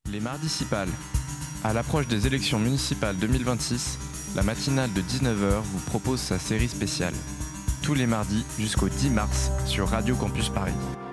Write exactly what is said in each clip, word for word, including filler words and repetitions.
Les mardicipales. À l'approche des élections municipales deux mille vingt-six, la matinale de dix-neuf heures vous propose sa série spéciale. Tous les mardis jusqu'au dix mars sur Radio Campus Paris.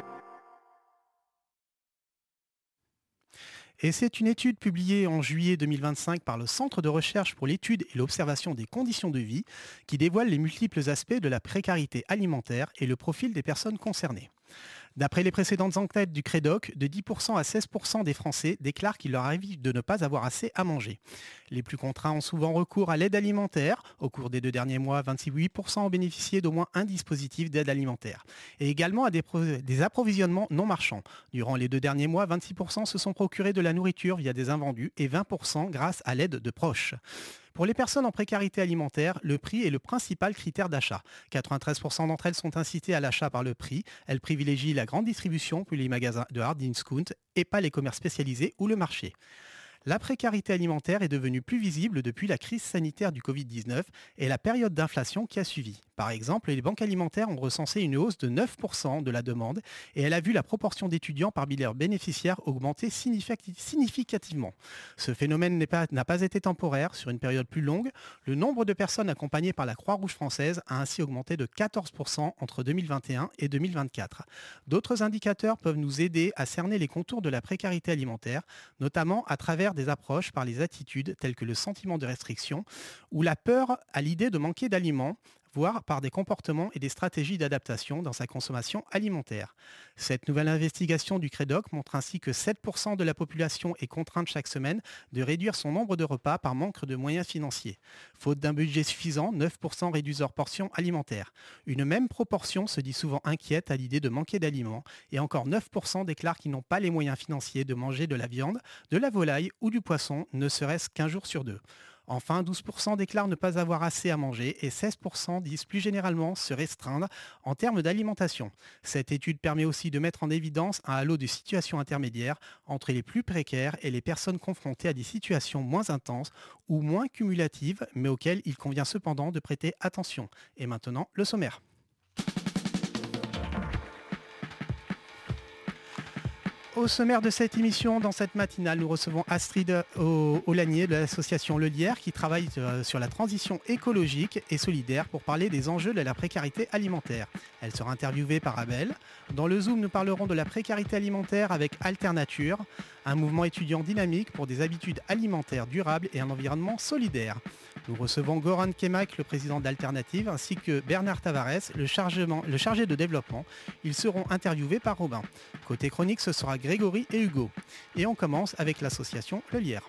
Et c'est une étude publiée en juillet deux mille vingt-cinq par le Centre de recherche pour l'étude et l'observation des conditions de vie qui dévoile les multiples aspects de la précarité alimentaire et le profil des personnes concernées. D'après les précédentes enquêtes du Crédoc, de dix pour cent à seize pour cent des Français déclarent qu'il leur arrive de ne pas avoir assez à manger. Les plus contraints ont souvent recours à l'aide alimentaire. Au cours des deux derniers mois, vingt-huit pour cent ont bénéficié d'au moins un dispositif d'aide alimentaire. Et également à des, pro- des approvisionnements non marchands. Durant les deux derniers mois, vingt-six pour cent se sont procurés de la nourriture via des invendus et vingt pour cent grâce à l'aide de proches. Pour les personnes en précarité alimentaire, le prix est le principal critère d'achat. quatre-vingt-treize pour cent d'entre elles sont incitées à l'achat par le prix. Elles privilégient la grande distribution, puis les magasins de hard discount et pas les commerces spécialisés ou le marché. La précarité alimentaire est devenue plus visible depuis la crise sanitaire du covid dix-neuf et la période d'inflation qui a suivi. Par exemple, les banques alimentaires ont recensé une hausse de neuf pour cent de la demande et elle a vu la proportion d'étudiants parmi leurs bénéficiaires augmenter significativement. Ce phénomène n'est pas, n'a pas été temporaire. Sur une période plus longue, le nombre de personnes accompagnées par la Croix-Rouge française a ainsi augmenté de quatorze pour cent entre deux mille vingt et un et deux mille vingt-quatre. D'autres indicateurs peuvent nous aider à cerner les contours de la précarité alimentaire, notamment à travers des approches par les attitudes telles que le sentiment de restriction ou la peur à l'idée de manquer d'aliments, voire par des comportements et des stratégies d'adaptation dans sa consommation alimentaire. Cette nouvelle investigation du Crédoc montre ainsi que sept pour cent de la population est contrainte chaque semaine de réduire son nombre de repas par manque de moyens financiers. Faute d'un budget suffisant, neuf pour cent réduisent leur portion alimentaire. Une même proportion se dit souvent inquiète à l'idée de manquer d'aliments et encore neuf pour cent déclarent qu'ils n'ont pas les moyens financiers de manger de la viande, de la volaille ou du poisson, ne serait-ce qu'un jour sur deux. Enfin, douze pour cent déclarent ne pas avoir assez à manger et seize pour cent disent plus généralement se restreindre en termes d'alimentation. Cette étude permet aussi de mettre en évidence un halo de situations intermédiaires entre les plus précaires et les personnes confrontées à des situations moins intenses ou moins cumulatives, mais auxquelles il convient cependant de prêter attention. Et maintenant, le sommaire. Au sommaire de cette émission, dans cette matinale, nous recevons Astrid Aulagnier de l'association Le Lierre qui travaille sur la transition écologique et solidaire pour parler des enjeux de la précarité alimentaire. Elle sera interviewée par Abel. Dans le Zoom, nous parlerons de la précarité alimentaire avec Alternature, un mouvement étudiant dynamique pour des habitudes alimentaires durables et un environnement solidaire. Nous recevons Goran Kemak, le président d'Alternative, ainsi que Bernard Tavares, le, le chargé de développement. Ils seront interviewés par Robin. Côté chronique, ce sera Grégory et Hugo. Et on commence avec l'association Le Lierre.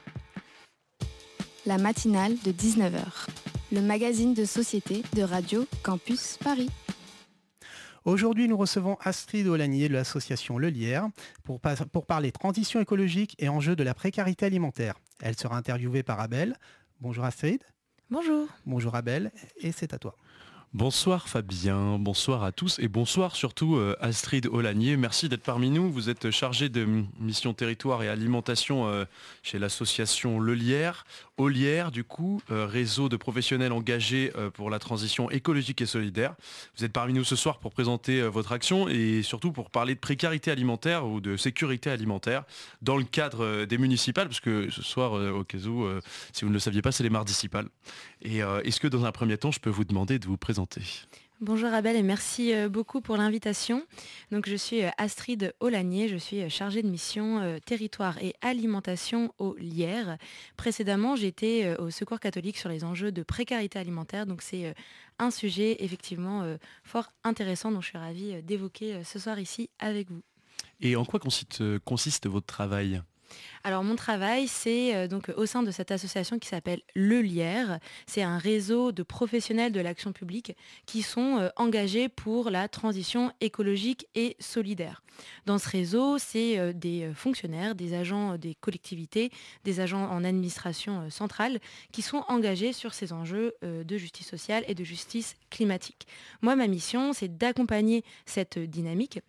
La matinale de dix-neuf heures, le magazine de société de Radio Campus Paris. Aujourd'hui, nous recevons Astrid Aulagnier de l'association Le Lierre pour, pour parler transition écologique et enjeux de la précarité alimentaire. Elle sera interviewée par Abel. Bonjour Astrid. Bonjour. Bonjour Abel, et c'est à toi. Bonsoir Fabien, bonsoir à tous et bonsoir surtout euh, Astrid Aulagnier. Merci d'être parmi nous. Vous êtes chargée de mission territoire et alimentation euh, chez l'association Le Lierre. Au Lierre, du coup, euh, réseau de professionnels engagés euh, pour la transition écologique et solidaire. Vous êtes parmi nous ce soir pour présenter euh, votre action et surtout pour parler de précarité alimentaire ou de sécurité alimentaire dans le cadre euh, des municipales, parce que ce soir, euh, au cas où, euh, si vous ne le saviez pas, c'est les mardicipales. Et euh, est-ce que dans un premier temps, je peux vous demander de vous présenter ? Bonjour Abel et merci beaucoup pour l'invitation. Donc je suis Astrid Aulagnier, je suis chargée de mission euh, territoire et alimentation au Lierre. Précédemment, j'étais au Secours catholique sur les enjeux de précarité alimentaire. Donc c'est euh, un sujet effectivement euh, fort intéressant dont je suis ravie d'évoquer euh, ce soir ici avec vous. Et en quoi consiste, consiste votre travail ? Alors mon travail, c'est euh, donc au sein de cette association qui s'appelle Le Lierre. C'est un réseau de professionnels de l'action publique qui sont euh, engagés pour la transition écologique et solidaire. Dans ce réseau, c'est euh, des fonctionnaires, des agents des collectivités, des agents en administration euh, centrale qui sont engagés sur ces enjeux euh, de justice sociale et de justice climatique. Moi, ma mission, c'est d'accompagner cette dynamique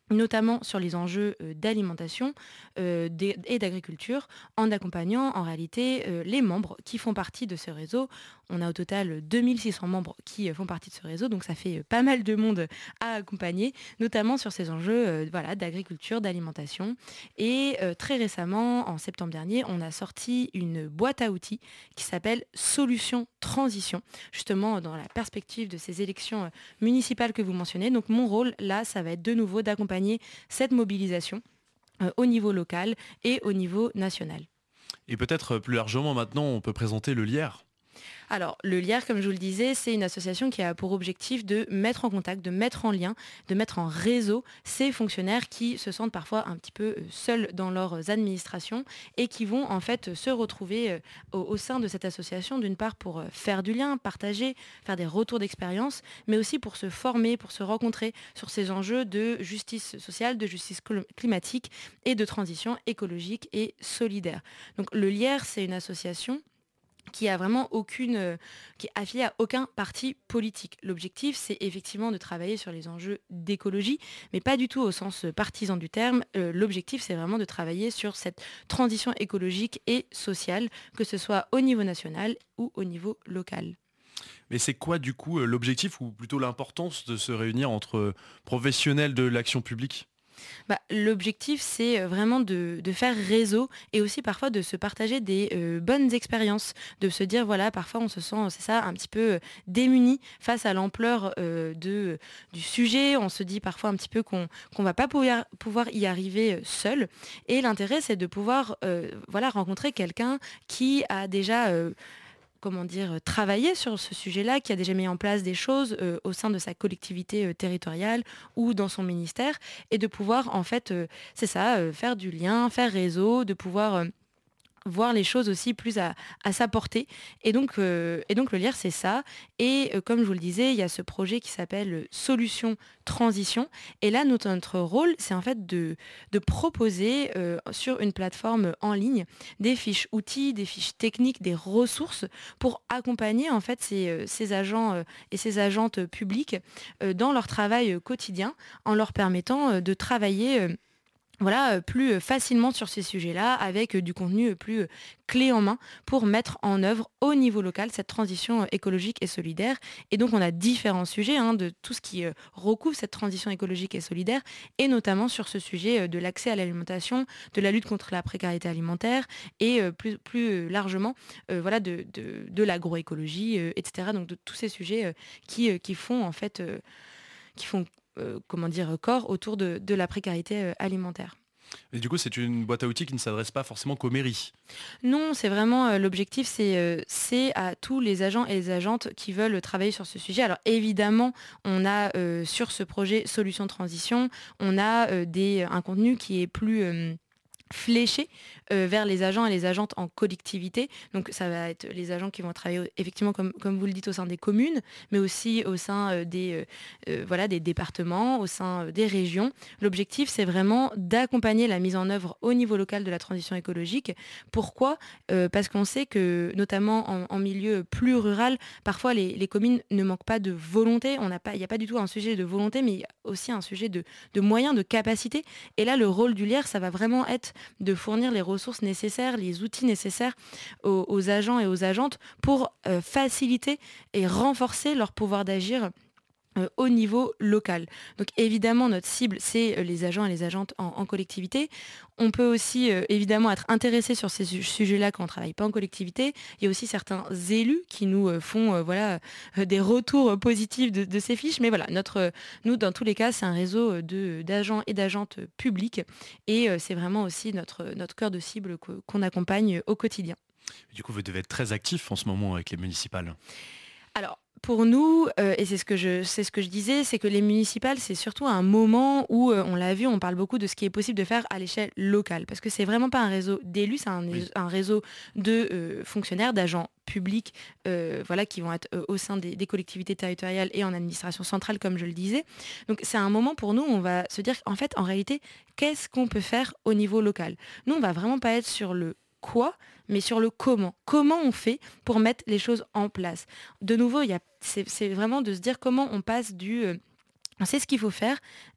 notamment sur les enjeux euh, d'alimentation euh, et d'agriculture, en accompagnant en réalité euh, les membres qui font partie de ce réseau. On a au total deux mille six cents membres qui euh, font partie de ce réseau, donc ça fait euh, pas mal de monde à accompagner, notamment sur ces enjeux euh, voilà, d'agriculture, d'alimentation. Et euh, très récemment, en septembre dernier, on a sorti une boîte à outils qui s'appelle Solutions Transition, justement dans la perspective de ces élections euh, municipales que vous mentionnez. Donc mon rôle, là, ça va être de nouveau d'accompagner cette mobilisation euh, au niveau local et au niveau national. Et peut-être plus largement maintenant, on peut présenter le Lierre. Alors, le Lierre, comme je vous le disais, c'est une association qui a pour objectif de mettre en contact, de mettre en lien, de mettre en réseau ces fonctionnaires qui se sentent parfois un petit peu seuls dans leurs administrations et qui vont en fait se retrouver au, au sein de cette association, d'une part pour faire du lien, partager, faire des retours d'expérience, mais aussi pour se former, pour se rencontrer sur ces enjeux de justice sociale, de justice climatique et de transition écologique et solidaire. Donc, le Lierre, c'est une association qui a vraiment aucune, euh, qui est affilié à aucun parti politique. L'objectif, c'est effectivement de travailler sur les enjeux d'écologie, mais pas du tout au sens partisan du terme. Euh, l'objectif, c'est vraiment de travailler sur cette transition écologique et sociale, que ce soit au niveau national ou au niveau local. Mais c'est quoi du coup l'objectif ou plutôt l'importance de se réunir entre professionnels de l'action publique ? Bah, l'objectif, c'est vraiment de, de faire réseau et aussi parfois de se partager des euh, bonnes expériences, de se dire, voilà, parfois on se sent, c'est ça, un petit peu démuni face à l'ampleur euh, de, du sujet. On se dit parfois un petit peu qu'on qu'on va pas pouvoir, pouvoir y arriver seul. Et l'intérêt, c'est de pouvoir euh, voilà, rencontrer quelqu'un qui a déjà... Euh, comment dire, travailler sur ce sujet-là, qui a déjà mis en place des choses euh, au sein de sa collectivité euh, territoriale ou dans son ministère, et de pouvoir, en fait, euh, c'est ça, euh, faire du lien, faire réseau, de pouvoir... Euh, voir les choses aussi plus à, à sa portée. Et donc, euh, et donc le Lierre, c'est ça. Et euh, comme je vous le disais, il y a ce projet qui s'appelle Solutions Transition. Et là, notre, notre rôle, c'est en fait de, de proposer euh, sur une plateforme en ligne des fiches outils, des fiches techniques, des ressources pour accompagner en fait ces, euh, ces agents euh, et ces agentes publiques euh, dans leur travail euh, quotidien, en leur permettant euh, de travailler euh, Voilà, plus facilement sur ces sujets-là, avec du contenu plus clé en main pour mettre en œuvre au niveau local cette transition écologique et solidaire. Et donc on a différents sujets hein, de tout ce qui recouvre cette transition écologique et solidaire, et notamment sur ce sujet de l'accès à l'alimentation, de la lutte contre la précarité alimentaire, et plus, plus largement euh, voilà, de, de, de l'agroécologie, euh, et cetera. Donc de tous ces sujets euh, qui, qui font en fait... Euh, qui font Euh, comment dire, corps autour de, de la précarité euh, alimentaire. Et du coup, c'est une boîte à outils qui ne s'adresse pas forcément qu'aux mairies. Non, c'est vraiment euh, l'objectif, c'est, euh, c'est à tous les agents et les agentes qui veulent travailler sur ce sujet. Alors évidemment, on a euh, sur ce projet Solutions Transition, on a euh, des, un contenu qui est plus... Euh, fléché euh, vers les agents et les agentes en collectivité. Donc ça va être les agents qui vont travailler effectivement comme, comme vous le dites au sein des communes, mais aussi au sein euh, des, euh, euh, voilà, des départements, au sein euh, des régions. L'objectif, c'est vraiment d'accompagner la mise en œuvre au niveau local de la transition écologique. Pourquoi ? euh, Parce qu'on sait que notamment en, en milieu plus rural, parfois les, les communes ne manquent pas de volonté. On n'a pas, il n'y a pas du tout un sujet de volonté, mais il y a aussi un sujet de, de moyens, de capacité. Et là, le rôle du Lierre, ça va vraiment être de fournir les ressources nécessaires, les outils nécessaires aux, aux agents et aux agentes pour euh, faciliter et renforcer leur pouvoir d'agir Euh, au niveau local. Donc évidemment, notre cible, c'est euh, les agents et les agentes en, en collectivité. On peut aussi euh, évidemment être intéressé sur ces su- sujets-là quand on ne travaille pas en collectivité. Il y a aussi certains élus qui nous euh, font euh, voilà, euh, des retours positifs de, de ces fiches. Mais voilà, notre, euh, nous, dans tous les cas, c'est un réseau de, d'agents et d'agentes publiques. Et euh, c'est vraiment aussi notre, notre cœur de cible que, qu'on accompagne au quotidien. Du coup, vous devez être très actif en ce moment avec les municipales. Alors, pour nous, euh, et c'est ce que je, c'est ce que je disais, c'est que les municipales, c'est surtout un moment où, euh, on l'a vu, on parle beaucoup de ce qui est possible de faire à l'échelle locale. Parce que c'est vraiment pas un réseau d'élus, c'est un, oui. un réseau de euh, fonctionnaires, d'agents publics euh, voilà, qui vont être euh, au sein des, des collectivités territoriales et en administration centrale, comme je le disais. Donc c'est un moment pour nous où on va se dire, en fait, en réalité, qu'est-ce qu'on peut faire au niveau local ? Nous, on va vraiment pas être sur le quoi, mais sur le comment. Comment on fait pour mettre les choses en place ? De nouveau, il y a, c'est, c'est vraiment de se dire comment on passe du... Euh, on sait ce qu'il faut faire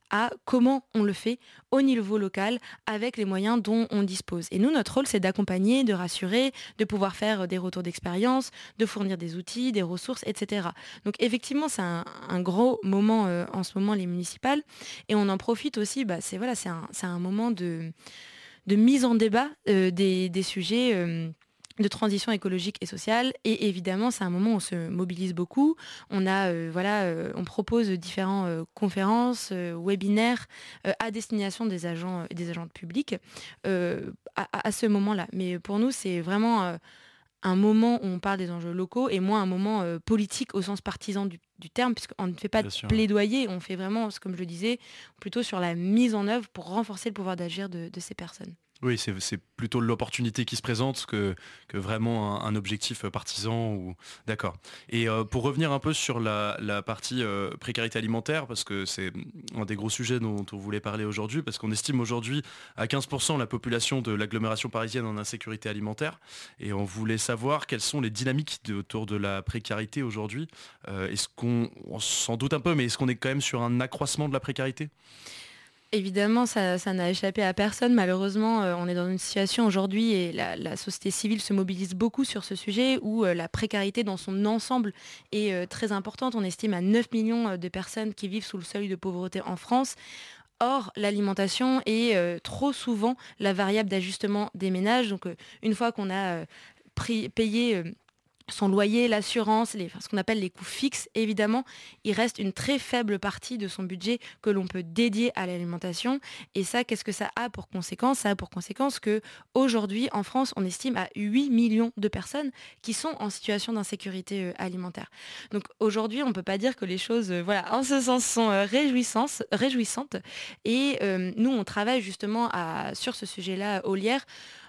à comment on le fait au niveau local avec les moyens dont on dispose. Et nous, notre rôle, c'est d'accompagner, de rassurer, de pouvoir faire des retours d'expérience, de fournir des outils, des ressources, et cetera. Donc effectivement, c'est un, un gros moment euh, en ce moment, les municipales. Et on en profite aussi, bah, c'est, voilà, c'est, un, c'est un moment de, de mise en débat euh, des, des sujets euh, de transition écologique et sociale, et évidemment c'est un moment où on se mobilise beaucoup. On a euh, voilà, euh, on propose différentes euh, conférences, euh, webinaires euh, à destination des agents, euh, des agents publics euh, à, à ce moment-là. Mais pour nous c'est vraiment euh, un moment où on parle des enjeux locaux et moins un moment euh, politique au sens partisan du, du terme, puisqu'on ne fait pas Bien de sûr. plaidoyer, on fait vraiment, comme je le disais, plutôt sur la mise en œuvre pour renforcer le pouvoir d'agir de, de ces personnes. Oui, c'est, c'est plutôt l'opportunité qui se présente que, que vraiment un, un objectif partisan. Ou... D'accord. Et euh, pour revenir un peu sur la, la partie euh, précarité alimentaire, parce que c'est un des gros sujets dont on voulait parler aujourd'hui, parce qu'on estime aujourd'hui à quinze pour cent la population de l'agglomération parisienne en insécurité alimentaire. Et on voulait savoir quelles sont les dynamiques de, autour de la précarité aujourd'hui. Euh, est-ce qu'on, on s'en doute un peu, mais est-ce qu'on est quand même sur un accroissement de la précarité ? Évidemment, ça, ça n'a échappé à personne. Malheureusement, euh, on est dans une situation aujourd'hui et la, la société civile se mobilise beaucoup sur ce sujet où euh, la précarité dans son ensemble est euh, très importante. On estime à neuf millions de personnes qui vivent sous le seuil de pauvreté en France. Or, l'alimentation est euh, trop souvent la variable d'ajustement des ménages. Donc, euh, une fois qu'on a euh, pris, payé... Euh, son loyer, l'assurance, les, enfin, ce qu'on appelle les coûts fixes, évidemment, il reste une très faible partie de son budget que l'on peut dédier à l'alimentation. Et ça, qu'est-ce que ça a pour conséquence ? Ça a pour conséquence qu'aujourd'hui, en France, on estime à huit millions de personnes qui sont en situation d'insécurité euh, alimentaire. Donc aujourd'hui, on ne peut pas dire que les choses, euh, voilà, en ce sens, sont euh, réjouissantes, réjouissantes. Et euh, nous, on travaille justement à, sur ce sujet-là au Lierre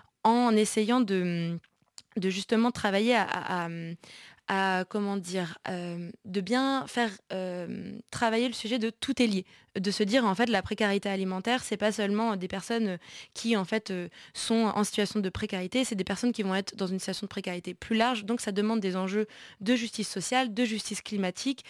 en essayant de... de justement travailler à, à, à, à comment dire, euh, de bien faire euh, travailler le sujet de tout est lié, de se dire en fait la précarité alimentaire, c'est pas seulement des personnes qui en fait euh, sont en situation de précarité, c'est des personnes qui vont être dans une situation de précarité plus large, donc ça demande des enjeux de justice sociale, de justice climatique.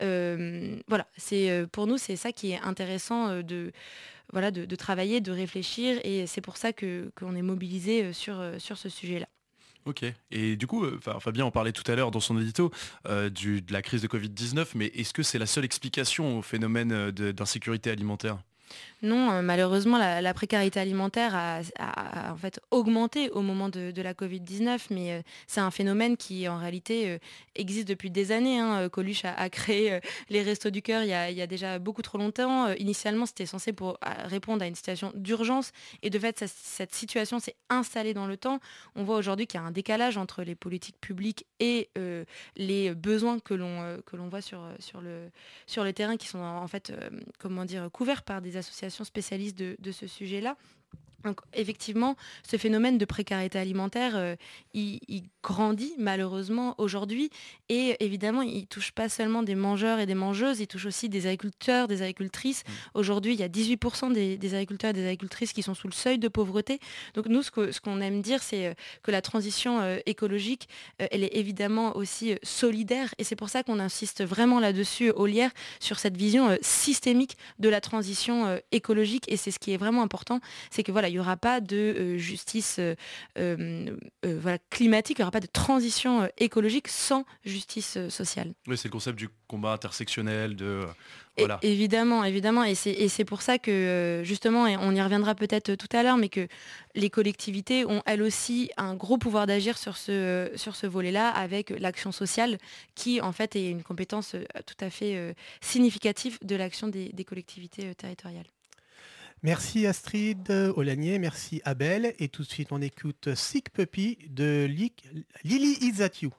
Euh, voilà, c'est pour nous c'est ça qui est intéressant euh, de voilà de, de travailler, de réfléchir, et c'est pour ça que qu'on est mobilisé sur sur ce sujet-là. Ok, et du coup, euh, Fabien en parlait tout à l'heure dans son édito euh, du, de la crise de covid dix-neuf, mais est-ce que c'est la seule explication au phénomène de, d'insécurité alimentaire ? Non, euh, malheureusement, la, la précarité alimentaire a, a, a en fait augmenté au moment de, de la covid dix-neuf, mais euh, c'est un phénomène qui en réalité euh, existe depuis des années. Hein. Coluche a, a créé euh, les Restos du Cœur il y a, il y a déjà beaucoup trop longtemps. Euh, initialement, c'était censé pour à, répondre à une situation d'urgence, et de fait, ça, cette situation s'est installée dans le temps. On voit aujourd'hui qu'il y a un décalage entre les politiques publiques et euh, les besoins que l'on, euh, que l'on voit sur, sur, le, sur le terrain, qui sont en fait euh, comment dire, couverts par des associations spécialistes de, de ce sujet-là. Donc effectivement, ce phénomène de précarité alimentaire, euh, il, il grandit malheureusement aujourd'hui, et évidemment, il ne touche pas seulement des mangeurs et des mangeuses, il touche aussi des agriculteurs, des agricultrices. Mmh. Aujourd'hui, il y a dix-huit pour cent des, des agriculteurs et des agricultrices qui sont sous le seuil de pauvreté. Donc nous, ce, que, ce qu'on aime dire, c'est que la transition euh, écologique, euh, elle est évidemment aussi euh, solidaire, et c'est pour ça qu'on insiste vraiment là-dessus au Lierre, sur cette vision euh, systémique de la transition euh, écologique, et c'est ce qui est vraiment important, c'est que voilà, il n'y aura pas de euh, justice euh, euh, euh, voilà, climatique, il n'y aura pas de transition euh, écologique sans justice euh, sociale. Oui, c'est le concept du combat intersectionnel, de... Euh, voilà. Et, évidemment, évidemment, et c'est, et c'est pour ça que, euh, justement, et on y reviendra peut-être tout à l'heure, mais que les collectivités ont elles aussi un gros pouvoir d'agir sur ce, sur ce volet-là, avec l'action sociale, qui en fait est une compétence euh, tout à fait euh, significative de l'action des, des collectivités euh, territoriales. Merci Astrid Olanier, merci Abel. Et tout de suite, on écoute Sick Puppy de Lily Is That You.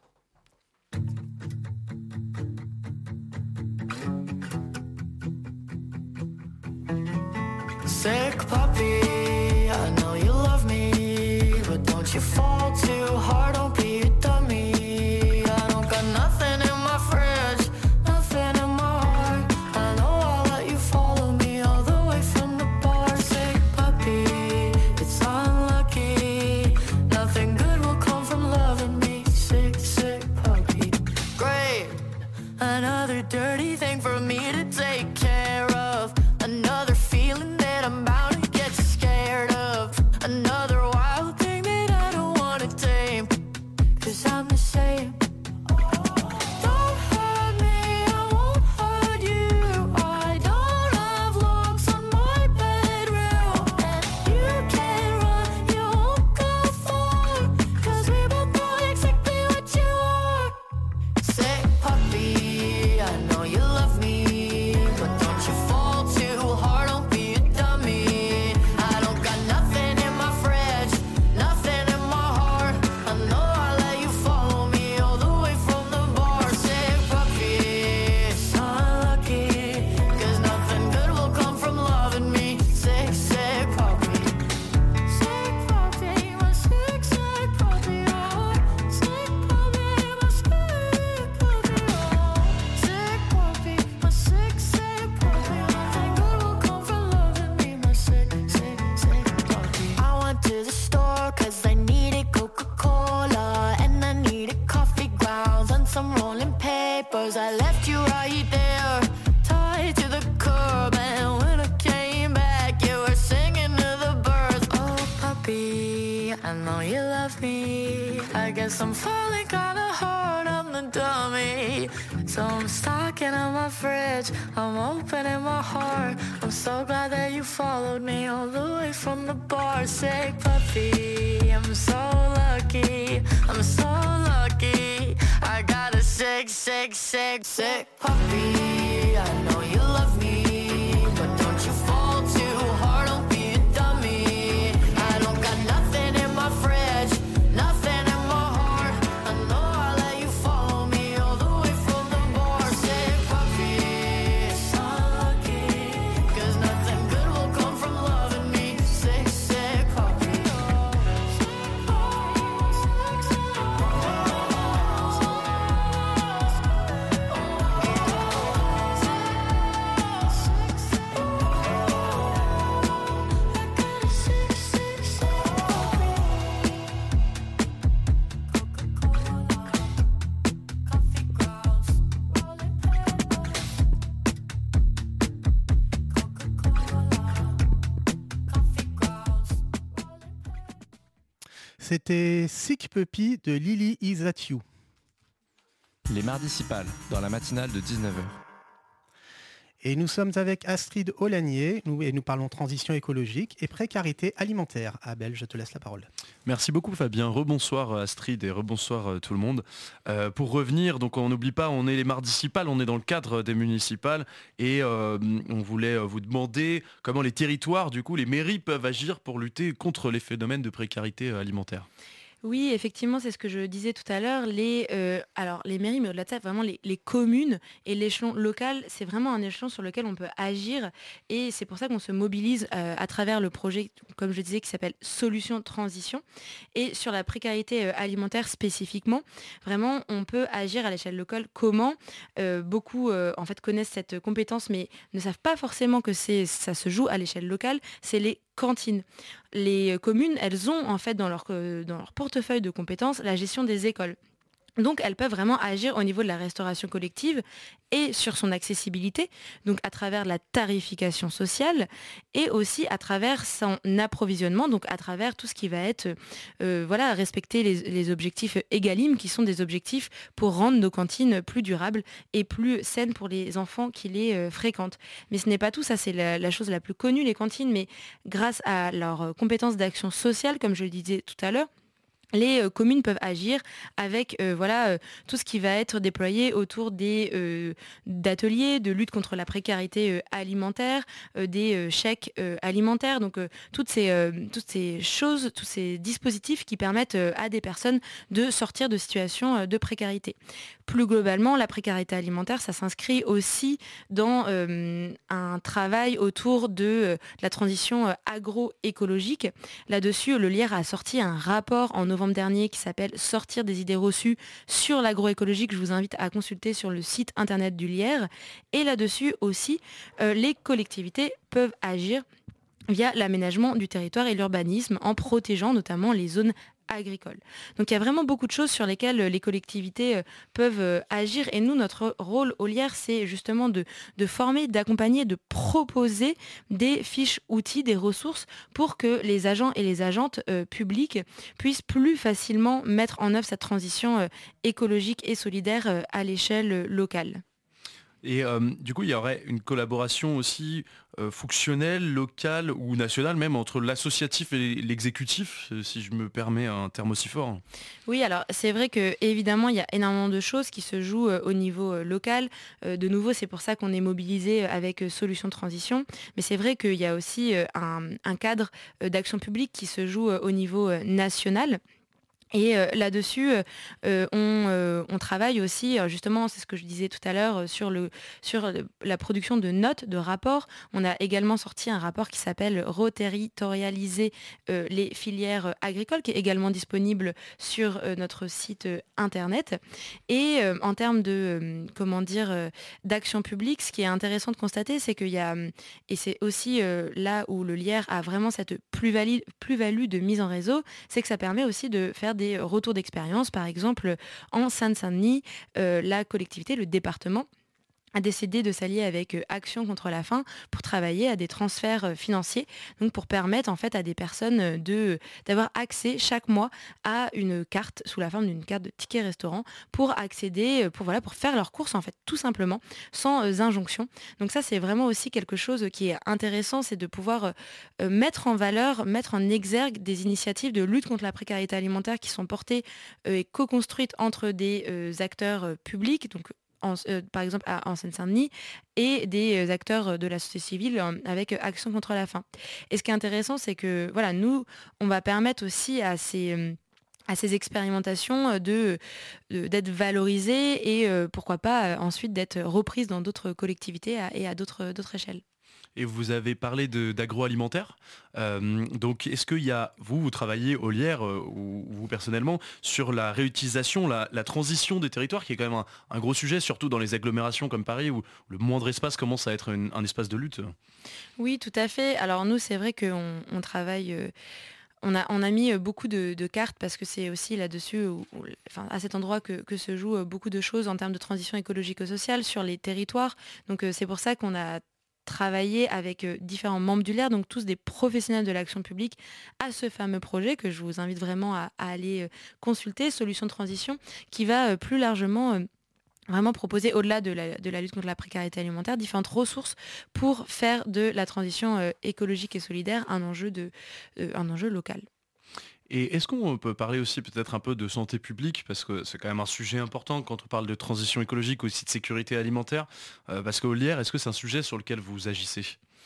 Sick puppy, I know you love me, but don't you fall too hard, don't be a dummy. I don't got nothing in my fridge, nothing in my heart. I know I'll let you follow me all the way from the bar. Sick puppy, it's unlucky, nothing good will come from loving me. Sick, sick puppy. Great, another dirty thing for me to take care of, another I know you love me. I guess I'm falling kinda hard, I'm the dummy. So I'm stocking on my fridge, I'm opening my heart. I'm so glad that you followed me all the way from the bar. Sick puppy, I'm so lucky, I'm so lucky. I got a sick, sick, sick, sick puppy. I know you love me, but don't you fall too hard, don't be a dummy. I don't got nothing in my fridge, nothing in my heart. I know I'll let you follow me all the way from the bar. Sick puppy, so lucky, cause nothing good will come from loving me. Sick, sick puppy. C'était Sick Puppy de Lily Is That You. Les mardicipales, dans la matinale de dix-neuf heures. Et nous sommes avec Astrid Olagnier, nous, et nous parlons transition écologique et précarité alimentaire. Abel, je te laisse la parole. Merci beaucoup Fabien, rebonsoir Astrid et rebonsoir tout le monde. Euh, pour revenir, donc on n'oublie pas, on est les mardicipales, on est dans le cadre des municipales et euh, on voulait vous demander comment les territoires, du coup les mairies peuvent agir pour lutter contre les phénomènes de précarité alimentaire. Oui, effectivement, c'est ce que je disais tout à l'heure. Les, euh, alors, les mairies, mais au-delà de ça, vraiment les, les communes et l'échelon local, c'est vraiment un échelon sur lequel on peut agir. Et c'est pour ça qu'on se mobilise euh, à travers le projet, comme je disais, qui s'appelle Solutions Transition. Et sur la précarité euh, alimentaire spécifiquement, vraiment, on peut agir à l'échelle locale. Comment euh, Beaucoup, euh, en fait, connaissent cette compétence, mais ne savent pas forcément que c'est, ça se joue à l'échelle locale. C'est les cantines. Les communes, elles ont en fait dans leur, dans leur portefeuille de compétences la gestion des écoles. Donc elles peuvent vraiment agir au niveau de la restauration collective et sur son accessibilité, donc à travers la tarification sociale et aussi à travers son approvisionnement, donc à travers tout ce qui va être euh, voilà, respecter les, les objectifs EGalim, qui sont des objectifs pour rendre nos cantines plus durables et plus saines pour les enfants qui les euh, fréquentent. Mais ce n'est pas tout, ça c'est la, la chose la plus connue, les cantines, mais grâce à leurs compétences d'action sociale, comme je le disais tout à l'heure, les euh, communes peuvent agir avec euh, voilà, euh, tout ce qui va être déployé autour des, euh, d'ateliers de lutte contre la précarité euh, alimentaire, euh, des euh, chèques euh, alimentaires, donc euh, toutes, ces, euh, toutes ces choses, tous ces dispositifs qui permettent euh, à des personnes de sortir de situations euh, de précarité. Plus globalement, la précarité alimentaire, ça s'inscrit aussi dans euh, un travail autour de euh, la transition euh, agroécologique. Là-dessus, le L I E R a sorti un rapport en novembre dernier qui s'appelle « Sortir des idées reçues sur l'agroécologie » que je vous invite à consulter sur le site internet du L I E R. Et là-dessus aussi, euh, les collectivités peuvent agir via l'aménagement du territoire et l'urbanisme en protégeant notamment les zones agricoles. Donc il y a vraiment beaucoup de choses sur lesquelles les collectivités peuvent agir et nous, notre rôle au L I E R, c'est justement de, de former, d'accompagner, de proposer des fiches outils, des ressources pour que les agents et les agentes euh, publiques puissent plus facilement mettre en œuvre cette transition euh, écologique et solidaire euh, à l'échelle euh, locale. Et euh, du coup, il y aurait une collaboration aussi euh, fonctionnelle, locale ou nationale même entre l'associatif et l'exécutif, si je me permets un terme aussi fort. Oui, alors c'est vrai qu'évidemment, il y a énormément de choses qui se jouent euh, au niveau euh, local. Euh, de nouveau, c'est pour ça qu'on est mobilisé avec euh, Solutions Transition. Mais c'est vrai qu'il y a aussi euh, un, un cadre euh, d'action publique qui se joue euh, au niveau euh, national. Et euh, là-dessus, euh, on, euh, on travaille aussi, justement, c'est ce que je disais tout à l'heure, sur, le, sur la production de notes, de rapports. On a également sorti un rapport qui s'appelle « Reterritorialiser euh, les filières agricoles », qui est également disponible sur euh, notre site euh, internet. Et euh, en termes de, euh, comment dire, euh, d'action publique, ce qui est intéressant de constater, c'est qu'il y a, et c'est aussi euh, là où le L I E R a vraiment cette plus-value, plus-value de mise en réseau, c'est que ça permet aussi de faire des retours d'expérience. Par exemple, en Seine-Saint-Denis, euh, la collectivité, le département, a décidé de s'allier avec euh, Action contre la faim pour travailler à des transferts euh, financiers, donc pour permettre en fait à des personnes euh, de, d'avoir accès chaque mois à une carte sous la forme d'une carte de ticket restaurant pour accéder, euh, pour, voilà, pour faire leurs courses en fait, tout simplement, sans euh, injonction. Donc ça c'est vraiment aussi quelque chose qui est intéressant, c'est de pouvoir euh, mettre en valeur, mettre en exergue des initiatives de lutte contre la précarité alimentaire qui sont portées euh, et co-construites entre des euh, acteurs euh, publics, donc En, euh, par exemple à, en Seine-Saint-Denis, et des euh, acteurs de la société civile euh, avec euh, Action contre la faim. Et ce qui est intéressant, c'est que voilà, nous, on va permettre aussi à ces, euh, à ces expérimentations euh, de, de, d'être valorisées et euh, pourquoi pas euh, ensuite d'être reprises dans d'autres collectivités à, et à d'autres, d'autres échelles. Et vous avez parlé de, d'agroalimentaire. Euh, donc, est-ce qu'il y a, vous, vous travaillez au Lierre, euh, ou vous personnellement, sur la réutilisation, la, la transition des territoires, qui est quand même un, un gros sujet, surtout dans les agglomérations comme Paris, où le moindre espace commence à être une, un espace de lutte. Oui, tout à fait. Alors nous, c'est vrai qu'on on travaille... Euh, On a, on a mis beaucoup de, de cartes parce que c'est aussi là-dessus, où, où, enfin, à cet endroit que, que se jouent beaucoup de choses en termes de transition écologique-sociale sur les territoires. Donc euh, c'est pour ça qu'on a travaillé avec euh, différents membres du L E R, donc tous des professionnels de l'action publique, à ce fameux projet que je vous invite vraiment à, à aller euh, consulter, Solutions de transition, qui va euh, plus largement... Euh, vraiment proposer, au-delà de la, de la lutte contre la précarité alimentaire, différentes ressources pour faire de la transition euh, écologique et solidaire un enjeu, de, euh, un enjeu local. Et est-ce qu'on peut parler aussi peut-être un peu de santé publique, parce que c'est quand même un sujet important quand on parle de transition écologique, aussi de sécurité alimentaire, euh, parce qu'au Lierre, est-ce que c'est un sujet sur lequel vous agissez ?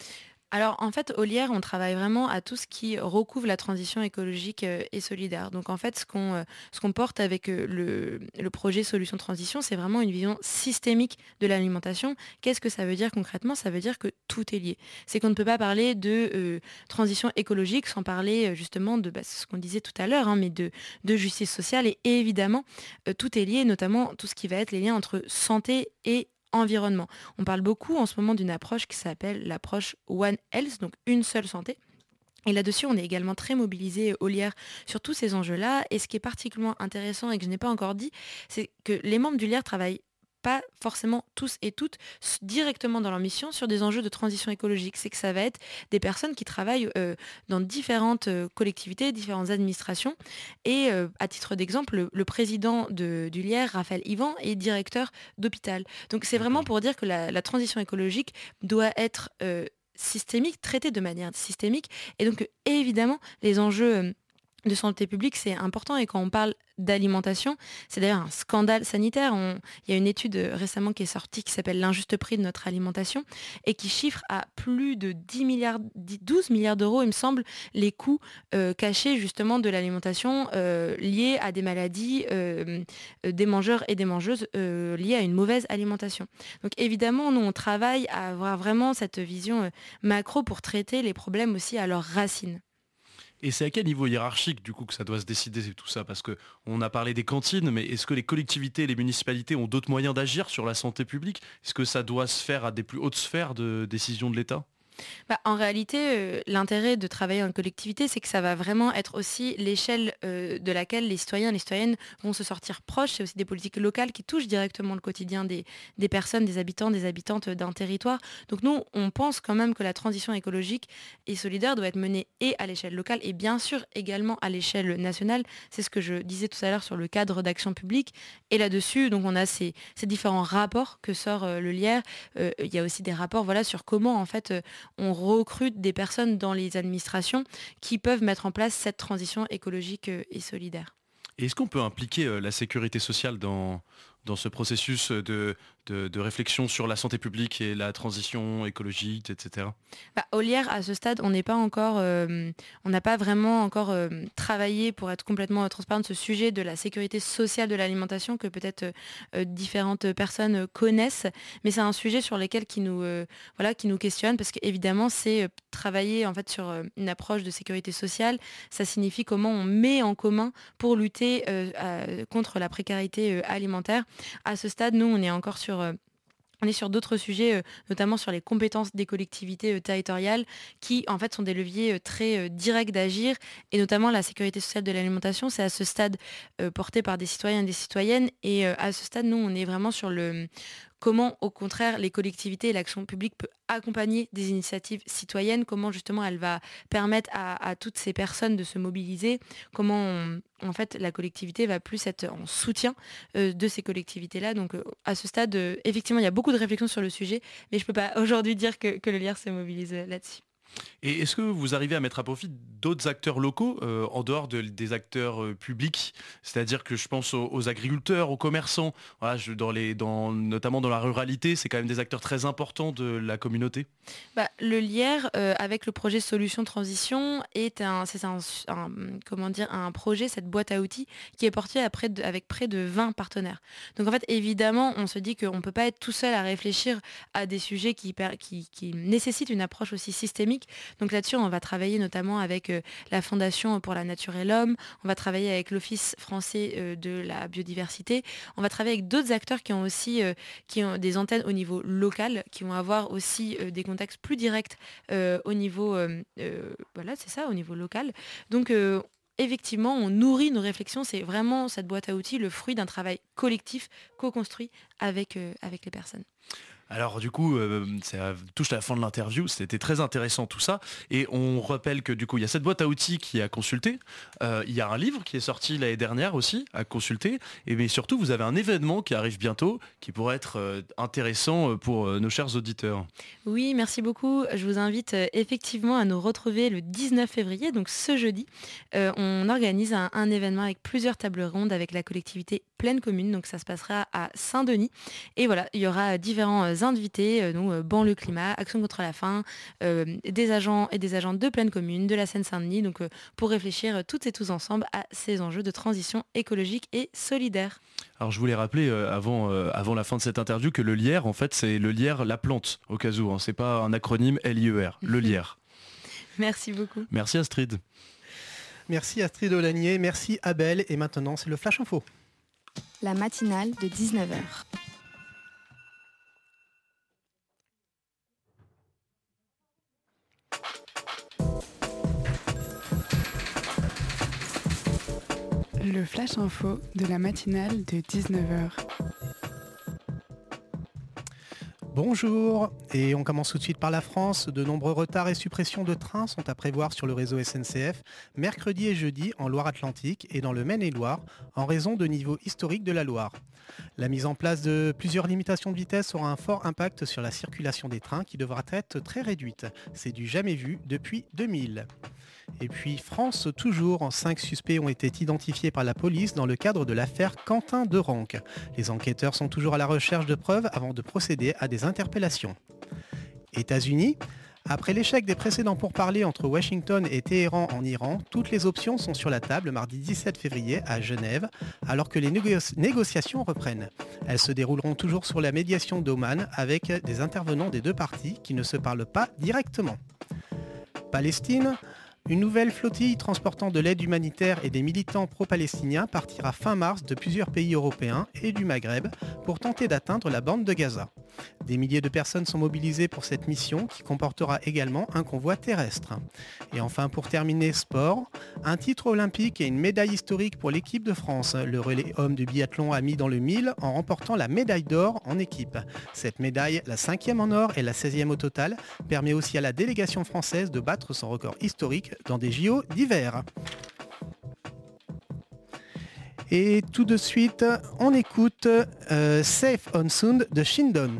Alors en fait, au Lierre, on travaille vraiment à tout ce qui recouvre la transition écologique euh, et solidaire. Donc en fait, ce qu'on, euh, ce qu'on porte avec euh, le, le projet Solutions de transition, c'est vraiment une vision systémique de l'alimentation. Qu'est-ce que ça veut dire concrètement ? Ça veut dire que tout est lié. C'est qu'on ne peut pas parler de euh, transition écologique sans parler euh, justement de bah, ce qu'on disait tout à l'heure, hein, mais de, de justice sociale. Et, et évidemment, euh, tout est lié, notamment tout ce qui va être les liens entre santé et environnement. On parle beaucoup en ce moment d'une approche qui s'appelle l'approche One Health, donc une seule santé. Et là-dessus, on est également très mobilisé au Lierre sur tous ces enjeux-là. Et ce qui est particulièrement intéressant et que je n'ai pas encore dit, c'est que les membres du Lierre travaillent pas forcément tous et toutes directement dans leur mission sur des enjeux de transition écologique. C'est que ça va être des personnes qui travaillent euh, dans différentes euh, collectivités, différentes administrations. Et euh, à titre d'exemple, le, le président de, du Lierre, Raphaël Ivan, est directeur d'hôpital. Donc c'est vraiment pour dire que la, la transition écologique doit être euh, systémique, traitée de manière systémique. Et donc évidemment, les enjeux euh, de santé publique, c'est important. Et quand on parle d'alimentation, c'est d'ailleurs un scandale sanitaire. On... Il y a une étude récemment qui est sortie qui s'appelle L'injuste prix de notre alimentation et qui chiffre à plus de dix milliards, douze milliards d'euros, il me semble, les coûts euh, cachés justement de l'alimentation euh, liés à des maladies euh, des mangeurs et des mangeuses euh, liées à une mauvaise alimentation. Donc évidemment, nous, on travaille à avoir vraiment cette vision euh, macro pour traiter les problèmes aussi à leurs racines. Et c'est à quel niveau hiérarchique du coup que ça doit se décider tout ça ? Parce qu'on a parlé des cantines, mais est-ce que les collectivités et les municipalités ont d'autres moyens d'agir sur la santé publique ? Est-ce que ça doit se faire à des plus hautes sphères de décision de l'État ? Bah, en réalité, euh, l'intérêt de travailler en collectivité, c'est que ça va vraiment être aussi l'échelle euh, de laquelle les citoyens et les citoyennes vont se sortir proches. C'est aussi des politiques locales qui touchent directement le quotidien des, des personnes, des habitants, des habitantes d'un territoire. Donc nous, on pense quand même que la transition écologique et solidaire doit être menée et à l'échelle locale et bien sûr également à l'échelle nationale. C'est ce que je disais tout à l'heure sur le cadre d'action publique. Et là-dessus, donc on a ces, ces différents rapports que sort euh, le Lierre. Euh, il y a aussi des rapports voilà, sur comment en fait... Euh, on recrute des personnes dans les administrations qui peuvent mettre en place cette transition écologique et solidaire. Et est-ce qu'on peut impliquer la sécurité sociale dans, dans ce processus de, de, de réflexion sur la santé publique et la transition écologique, et cetera ? Bah, au Lierre, à ce stade, on n'est pas encore, euh, on n'a pas vraiment encore euh, travaillé pour être complètement transparent de ce sujet de la sécurité sociale de l'alimentation que peut-être euh, différentes personnes connaissent, mais c'est un sujet sur lequel qui nous, euh, voilà, qui nous questionne parce qu'évidemment, c'est euh, travailler en fait sur euh, une approche de sécurité sociale. Ça signifie comment on met en commun pour lutter euh, à, contre la précarité euh, alimentaire. À ce stade, nous, on est encore sur... Euh, On est sur d'autres sujets, euh, notamment sur les compétences des collectivités euh, territoriales, qui en fait sont des leviers euh, très euh, directs d'agir, et notamment la sécurité sociale de l'alimentation, c'est à ce stade euh, porté par des citoyens et des citoyennes, et euh, à ce stade, nous, on est vraiment sur le comment au contraire les collectivités et l'action publique peut accompagner des initiatives citoyennes, comment justement elle va permettre à, à toutes ces personnes de se mobiliser, comment on, en fait la collectivité va plus être en soutien euh, de ces collectivités-là. Donc euh, à ce stade, euh, effectivement, il y a beaucoup de réflexions sur le sujet, mais je ne peux pas aujourd'hui dire que, que le Lierre se mobilise euh, là-dessus. Et est-ce que vous arrivez à mettre à profit d'autres acteurs locaux euh, en dehors de, des acteurs euh, publics ? C'est-à-dire que je pense aux, aux agriculteurs, aux commerçants, voilà, je, dans les, dans, notamment dans la ruralité, c'est quand même des acteurs très importants de la communauté. Bah, le Lierre, euh, avec le projet Solutions Transition, est un, c'est un, un, comment dire, un projet, cette boîte à outils, qui est porté à près de, avec près de vingt partenaires. Donc en fait, évidemment, on se dit qu'on ne peut pas être tout seul à réfléchir à des sujets qui, qui, qui nécessitent une approche aussi systémique. Donc là-dessus, on va travailler notamment avec euh, la Fondation pour la Nature et l'Homme, on va travailler avec l'Office français euh, de la biodiversité, on va travailler avec d'autres acteurs qui ont aussi euh, qui ont des antennes au niveau local, qui vont avoir aussi euh, des contacts plus directs euh, au niveau, euh, euh, voilà, c'est ça, au niveau local. Donc euh, effectivement, on nourrit nos réflexions, c'est vraiment cette boîte à outils, le fruit d'un travail collectif, co-construit avec, euh, avec les personnes. Alors du coup, euh, ça touche à la fin de l'interview, c'était très intéressant tout ça. Et on rappelle que du coup, il y a cette boîte à outils qui est à consulter. Euh, il y a un livre qui est sorti l'année dernière aussi à consulter. Et mais surtout, vous avez un événement qui arrive bientôt, qui pourrait être euh, intéressant pour euh, nos chers auditeurs. Oui, merci beaucoup. Je vous invite euh, effectivement à nous retrouver le dix-neuf février, donc ce jeudi. Euh, on organise un, un événement avec plusieurs tables rondes avec la collectivité Pleine Commune. Donc ça se passera à Saint-Denis. Et voilà, il y aura différents euh, invités, euh, donc euh, Banlieue Climat, Action contre la faim, euh, des agents et des agents de Pleine Commune, de la Seine-Saint-Denis, donc euh, pour réfléchir euh, toutes et tous ensemble à ces enjeux de transition écologique et solidaire. Alors je voulais rappeler euh, avant, euh, avant la fin de cette interview que le Lierre, en fait, c'est le Lierre, la plante, au cas où, hein, c'est pas un acronyme L I E R, le Lierre. Merci beaucoup. Merci Astrid. Merci Astrid Olanier, merci Abel, et maintenant c'est le Flash Info. La matinale de dix-neuf heures. Le Flash Info de la matinale de dix-neuf heures. Bonjour, et on commence tout de suite par la France. De nombreux retards et suppressions de trains sont à prévoir sur le réseau S N C F mercredi et jeudi en Loire-Atlantique et dans le Maine-et-Loire en raison de niveaux historiques de la Loire. La mise en place de plusieurs limitations de vitesse aura un fort impact sur la circulation des trains qui devra être très réduite. C'est du jamais vu depuis deux mille. Et puis France toujours, cinq suspects ont été identifiés par la police dans le cadre de l'affaire Quentin Derenque. Les enquêteurs sont toujours à la recherche de preuves avant de procéder à des interpellations. États-Unis, après l'échec des précédents pourparlers entre Washington et Téhéran en Iran, toutes les options sont sur la table mardi dix-sept février à Genève, alors que les négo- négociations reprennent. Elles se dérouleront toujours sur la médiation d'Oman avec des intervenants des deux parties qui ne se parlent pas directement. Palestine, une nouvelle flottille transportant de l'aide humanitaire et des militants pro-palestiniens partira fin mars de plusieurs pays européens et du Maghreb pour tenter d'atteindre la bande de Gaza. Des milliers de personnes sont mobilisées pour cette mission qui comportera également un convoi terrestre. Et enfin, pour terminer, sport, un titre olympique et une médaille historique pour l'équipe de France. Le relais homme du biathlon a mis dans le mille en remportant la médaille d'or en équipe. Cette médaille, la cinquième en or et la seizième au total, permet aussi à la délégation française de battre son record historique dans des J O d'hiver. Et tout de suite, on écoute euh, Safe on Sound de Shindon.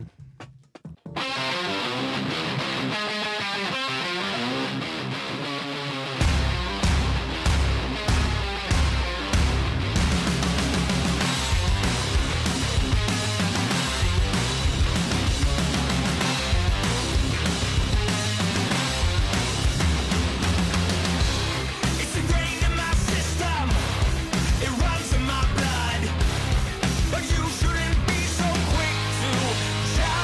But you shouldn't be so quick to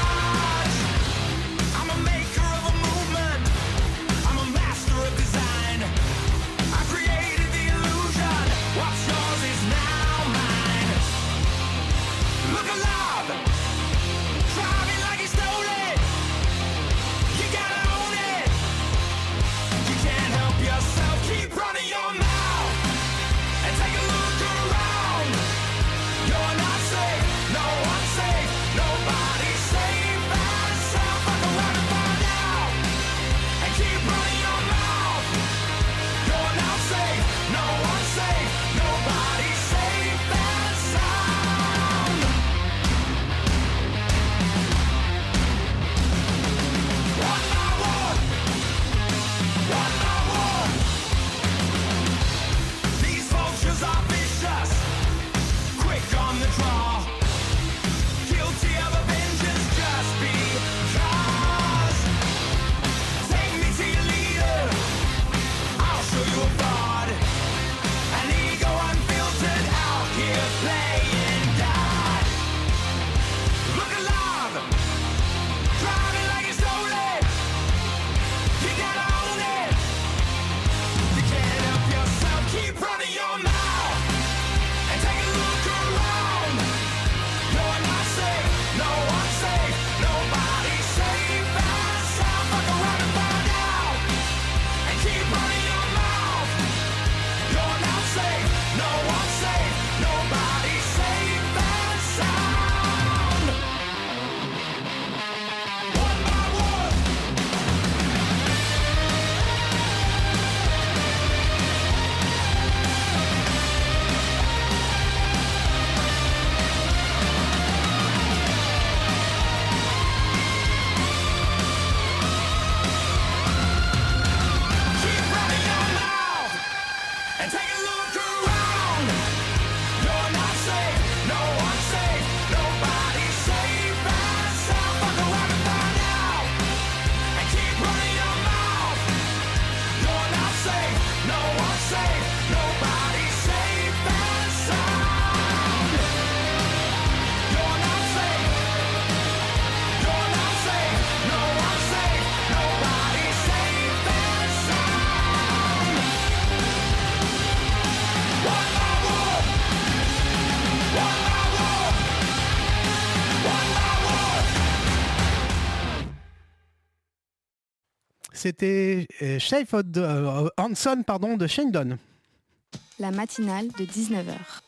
C'était euh, Shape of the, euh, Hanson pardon, de Shinedown. La matinale de dix-neuf heures.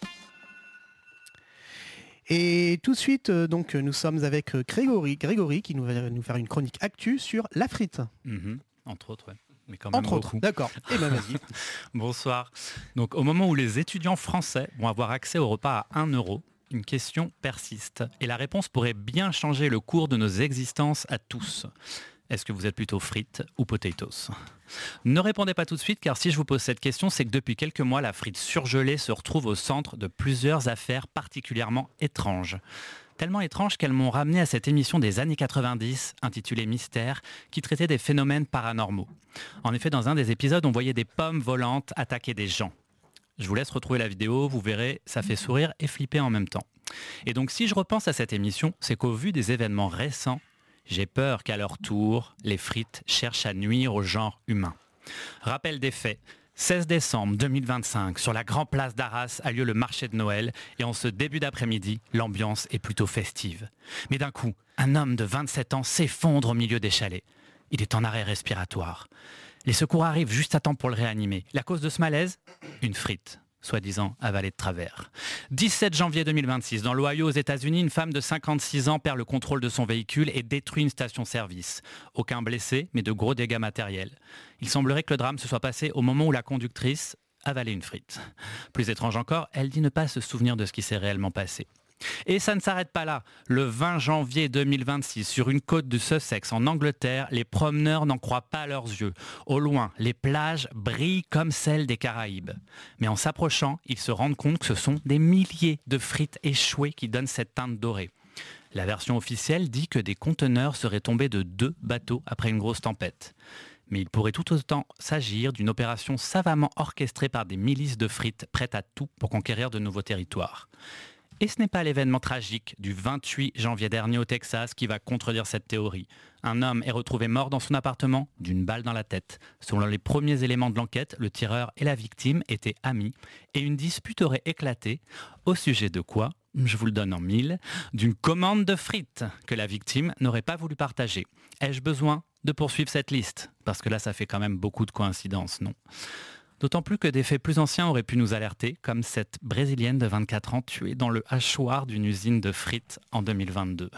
Et tout de suite, euh, donc, nous sommes avec euh, Grégory, Grégory qui nous va nous faire une chronique actu sur la frite. Mmh, entre autres, ouais. Mais quand même Entre autres, beaucoup. d'accord. Eh bien, vas-y. Bonsoir. Donc, au moment où les étudiants français vont avoir accès au repas à un euro, une question persiste. Et la réponse pourrait bien changer le cours de nos existences à tous. Est-ce que vous êtes plutôt frites ou potatoes ? Ne répondez pas tout de suite, car si je vous pose cette question, c'est que depuis quelques mois, la frite surgelée se retrouve au centre de plusieurs affaires particulièrement étranges. Tellement étranges qu'elles m'ont ramené à cette émission des années quatre-vingt-dix, intitulée Mystère, qui traitait des phénomènes paranormaux. En effet, dans un des épisodes, on voyait des pommes volantes attaquer des gens. Je vous laisse retrouver la vidéo, vous verrez, ça fait sourire et flipper en même temps. Et donc si je repense à cette émission, c'est qu'au vu des événements récents, j'ai peur qu'à leur tour, les frites cherchent à nuire au genre humain. Rappel des faits. seize décembre deux mille vingt-cinq, sur la grande place d'Arras a lieu le marché de Noël et en ce début d'après-midi, l'ambiance est plutôt festive. Mais d'un coup, un homme de vingt-sept ans s'effondre au milieu des chalets. Il est en arrêt respiratoire. Les secours arrivent juste à temps pour le réanimer. La cause de ce malaise ? Une frite, soi-disant avalée de travers. dix-sept janvier deux mille vingt-six, dans l'Ohio aux États-Unis, une femme de cinquante-six ans perd le contrôle de son véhicule et détruit une station-service. Aucun blessé, mais de gros dégâts matériels. Il semblerait que le drame se soit passé au moment où la conductrice avalait une frite. Plus étrange encore, elle dit ne pas se souvenir de ce qui s'est réellement passé. Et ça ne s'arrête pas là. Le vingt janvier deux mille vingt-six, sur une côte du Sussex en Angleterre, les promeneurs n'en croient pas leurs yeux. Au loin, les plages brillent comme celles des Caraïbes. Mais en s'approchant, ils se rendent compte que ce sont des milliers de frites échouées qui donnent cette teinte dorée. La version officielle dit que des conteneurs seraient tombés de deux bateaux après une grosse tempête. Mais il pourrait tout autant s'agir d'une opération savamment orchestrée par des milices de frites prêtes à tout pour conquérir de nouveaux territoires. Et ce n'est pas l'événement tragique du vingt-huit janvier dernier au Texas qui va contredire cette théorie. Un homme est retrouvé mort dans son appartement d'une balle dans la tête. Selon les premiers éléments de l'enquête, le tireur et la victime étaient amis et une dispute aurait éclaté. Au sujet de quoi ? Je vous le donne en mille. D'une commande de frites que la victime n'aurait pas voulu partager. Ai-je besoin de poursuivre cette liste ? Parce que là, ça fait quand même beaucoup de coïncidences, non ? D'autant plus que des faits plus anciens auraient pu nous alerter, comme cette Brésilienne de vingt-quatre ans tuée dans le hachoir d'une usine de frites en deux mille vingt-deux.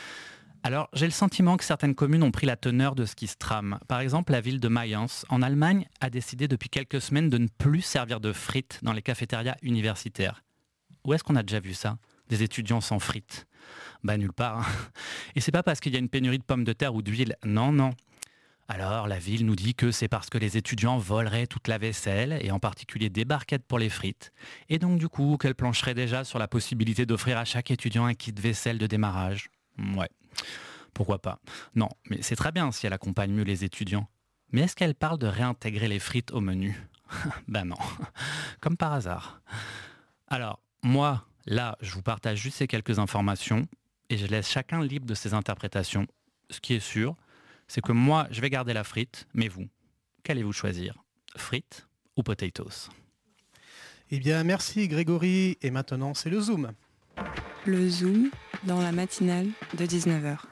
Alors, j'ai le sentiment que certaines communes ont pris la teneur de ce qui se trame. Par exemple, la ville de Mayence, en Allemagne, a décidé depuis quelques semaines de ne plus servir de frites dans les cafétérias universitaires. Où est-ce qu'on a déjà vu ça ? Des étudiants sans frites ? Bah nulle part. Hein. Et c'est pas parce qu'il y a une pénurie de pommes de terre ou d'huile. Non, non. Alors, la ville nous dit que c'est parce que les étudiants voleraient toute la vaisselle, et en particulier des barquettes pour les frites, et donc du coup qu'elle plancherait déjà sur la possibilité d'offrir à chaque étudiant un kit vaisselle de démarrage. Ouais, pourquoi pas. Non, mais c'est très bien si elle accompagne mieux les étudiants. Mais est-ce qu'elle parle de réintégrer les frites au menu ? Ben non, comme par hasard. Alors, moi, là, je vous partage juste ces quelques informations, et je laisse chacun libre de ses interprétations. Ce qui est sûr, c'est que moi, je vais garder la frite, mais vous, qu'allez-vous choisir ? Frites ou potatoes ? Eh bien, merci Grégory. Et maintenant, c'est le Zoom. Le Zoom dans la matinale de dix-neuf heures.